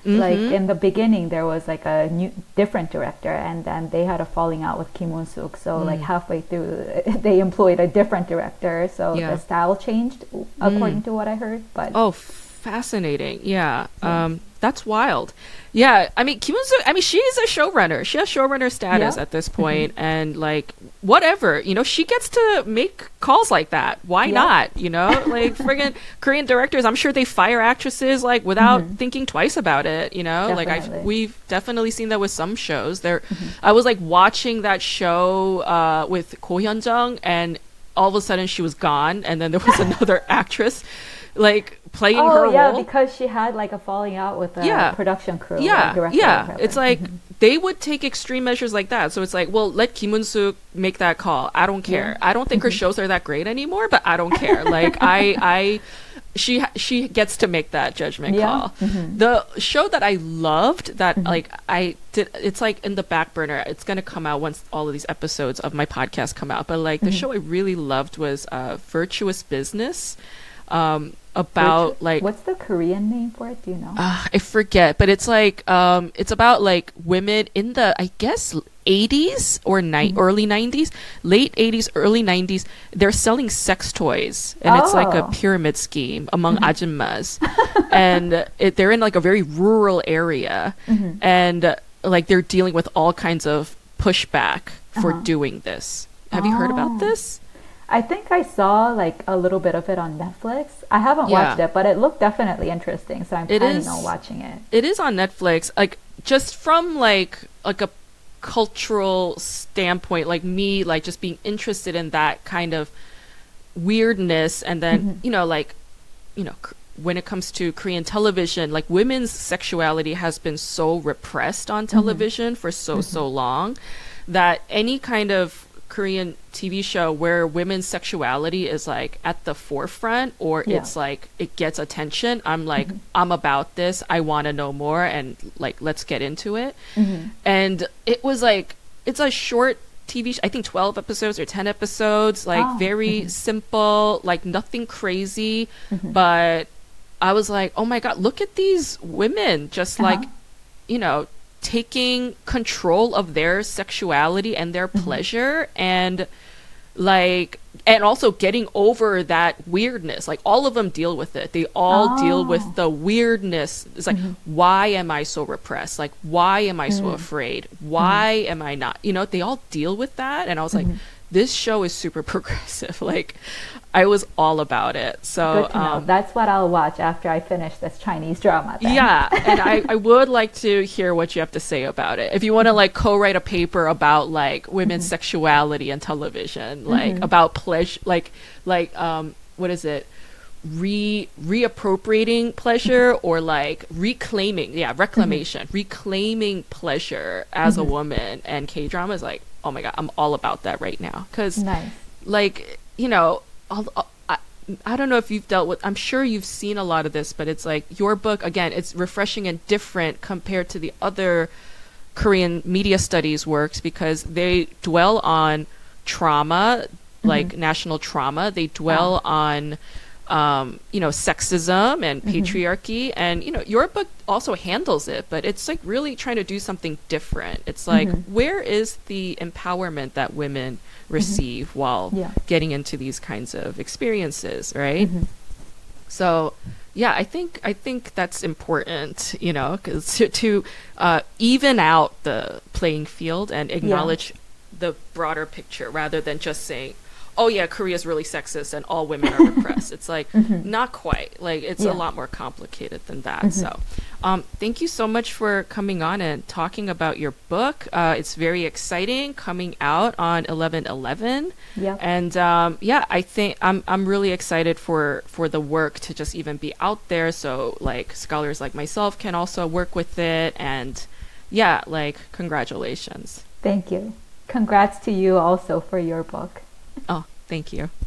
Mm-hmm. Like in the beginning, there was like a new, different director, and then they had a falling out with Kim Won-suk. So mm. like halfway through, they employed a different director. So yeah. the style changed according mm. to what I heard. But oh, fascinating! Yeah, yeah. Um, that's wild. Yeah, I mean, Kim Won-suk, I mean, she's a showrunner. She has showrunner status yeah. at this point, mm-hmm. and like, whatever, you know, she gets to make calls like that. Why yeah. not? You know, like friggin' Korean directors, I'm sure they fire actresses like without mm-hmm. thinking twice about it. You know, definitely. like I we've definitely seen that with some shows. There, mm-hmm. I was like watching that show uh, with Ko Hyun-jung, and all of a sudden she was gone, and then there was another actress like playing oh, her yeah, role. because she had like a falling out with the yeah. production crew. Yeah, like, yeah. It's like mm-hmm. they would take extreme measures like that. So it's like, well, let Kim Won-suk make that call. I don't care. Yeah. I don't think mm-hmm. her shows are that great anymore, but I don't care. Like I, I, she she gets to make that judgment yeah. call. Mm-hmm. The show that I loved that mm-hmm. like I did, it's like in the back burner. It's gonna come out once all of these episodes of my podcast come out. But like mm-hmm. the show I really loved was uh, Virtuous Business. Um, about Which, like what's the Korean name for it? Do you know? Uh, I forget, but it's like um, it's about like women in the I guess eighties or ni- mm-hmm. early nineties, late eighties, early nineties. They're selling sex toys, and oh. it's like a pyramid scheme among mm-hmm. ajummas, and it, they're in like a very rural area, mm-hmm. and uh, like they're dealing with all kinds of pushback for uh-huh. doing this. Have oh. you heard about this? I think I saw like a little bit of it on Netflix. I haven't yeah. watched it, but it looked definitely interesting, so I'm it planning is, on watching it. It is on Netflix. Like just from like like a cultural standpoint, like me like just being interested in that kind of weirdness, and then mm-hmm. you know like you know c- when it comes to Korean television, like women's sexuality has been so repressed on television mm-hmm. for so mm-hmm. so long that any kind of Korean T V show where women's sexuality is like at the forefront, or yeah. it's like it gets attention, I'm like mm-hmm. I'm about this, I want to know more, and like let's get into it. Mm-hmm. And it was like it's a short T V sh- I think twelve episodes or ten episodes, like oh. very mm-hmm. simple, like nothing crazy, mm-hmm. but I was like, oh my god, look at these women just uh-huh. like you know taking control of their sexuality and their mm-hmm. pleasure, and like and also getting over that weirdness. Like all of them deal with it. They all oh. deal with the weirdness. It's like mm-hmm. why am I so repressed? Like why am I mm-hmm. so afraid? Why mm-hmm. am I not? You know, they all deal with that, and I was mm-hmm. like, this show is super progressive. Like I was all about it. So good to know. Um, that's what I'll watch after I finish this Chinese drama then. Yeah, and I, I would like to hear what you have to say about it. If you want to like co-write a paper about like women's mm-hmm. sexuality and television, like mm-hmm. about pleasure, like like um what is it? re reappropriating pleasure or like reclaiming yeah reclamation mm-hmm. reclaiming pleasure as mm-hmm. a woman, and K-drama is like, oh my god, I'm all about that right now, because nice. like you know I'll, I'll, I, I don't know if you've dealt with, I'm sure you've seen a lot of this, but it's like your book again, it's refreshing and different compared to the other Korean media studies works, because they dwell on trauma, mm-hmm. like national trauma. They dwell wow. on um, you know, sexism and mm-hmm. patriarchy. And, you know, your book also handles it, but it's like really trying to do something different. It's like, mm-hmm. where is the empowerment that women receive mm-hmm. while yeah. getting into these kinds of experiences, right? Mm-hmm. So, yeah, I think I think that's important, you know, 'cause to, to uh, even out the playing field and acknowledge yeah. the broader picture, rather than just saying, oh yeah, Korea's really sexist and all women are repressed. It's like, mm-hmm. not quite. Like, it's yeah. a lot more complicated than that. Mm-hmm. So um, thank you so much for coming on and talking about your book. Uh, it's very exciting, coming out on eleven eleven. Yeah. And um, yeah, I think I'm I'm really excited for, for the work to just even be out there, so like scholars like myself can also work with it. And yeah, like, congratulations. Thank you. Congrats to you also for your book. Oh, thank you.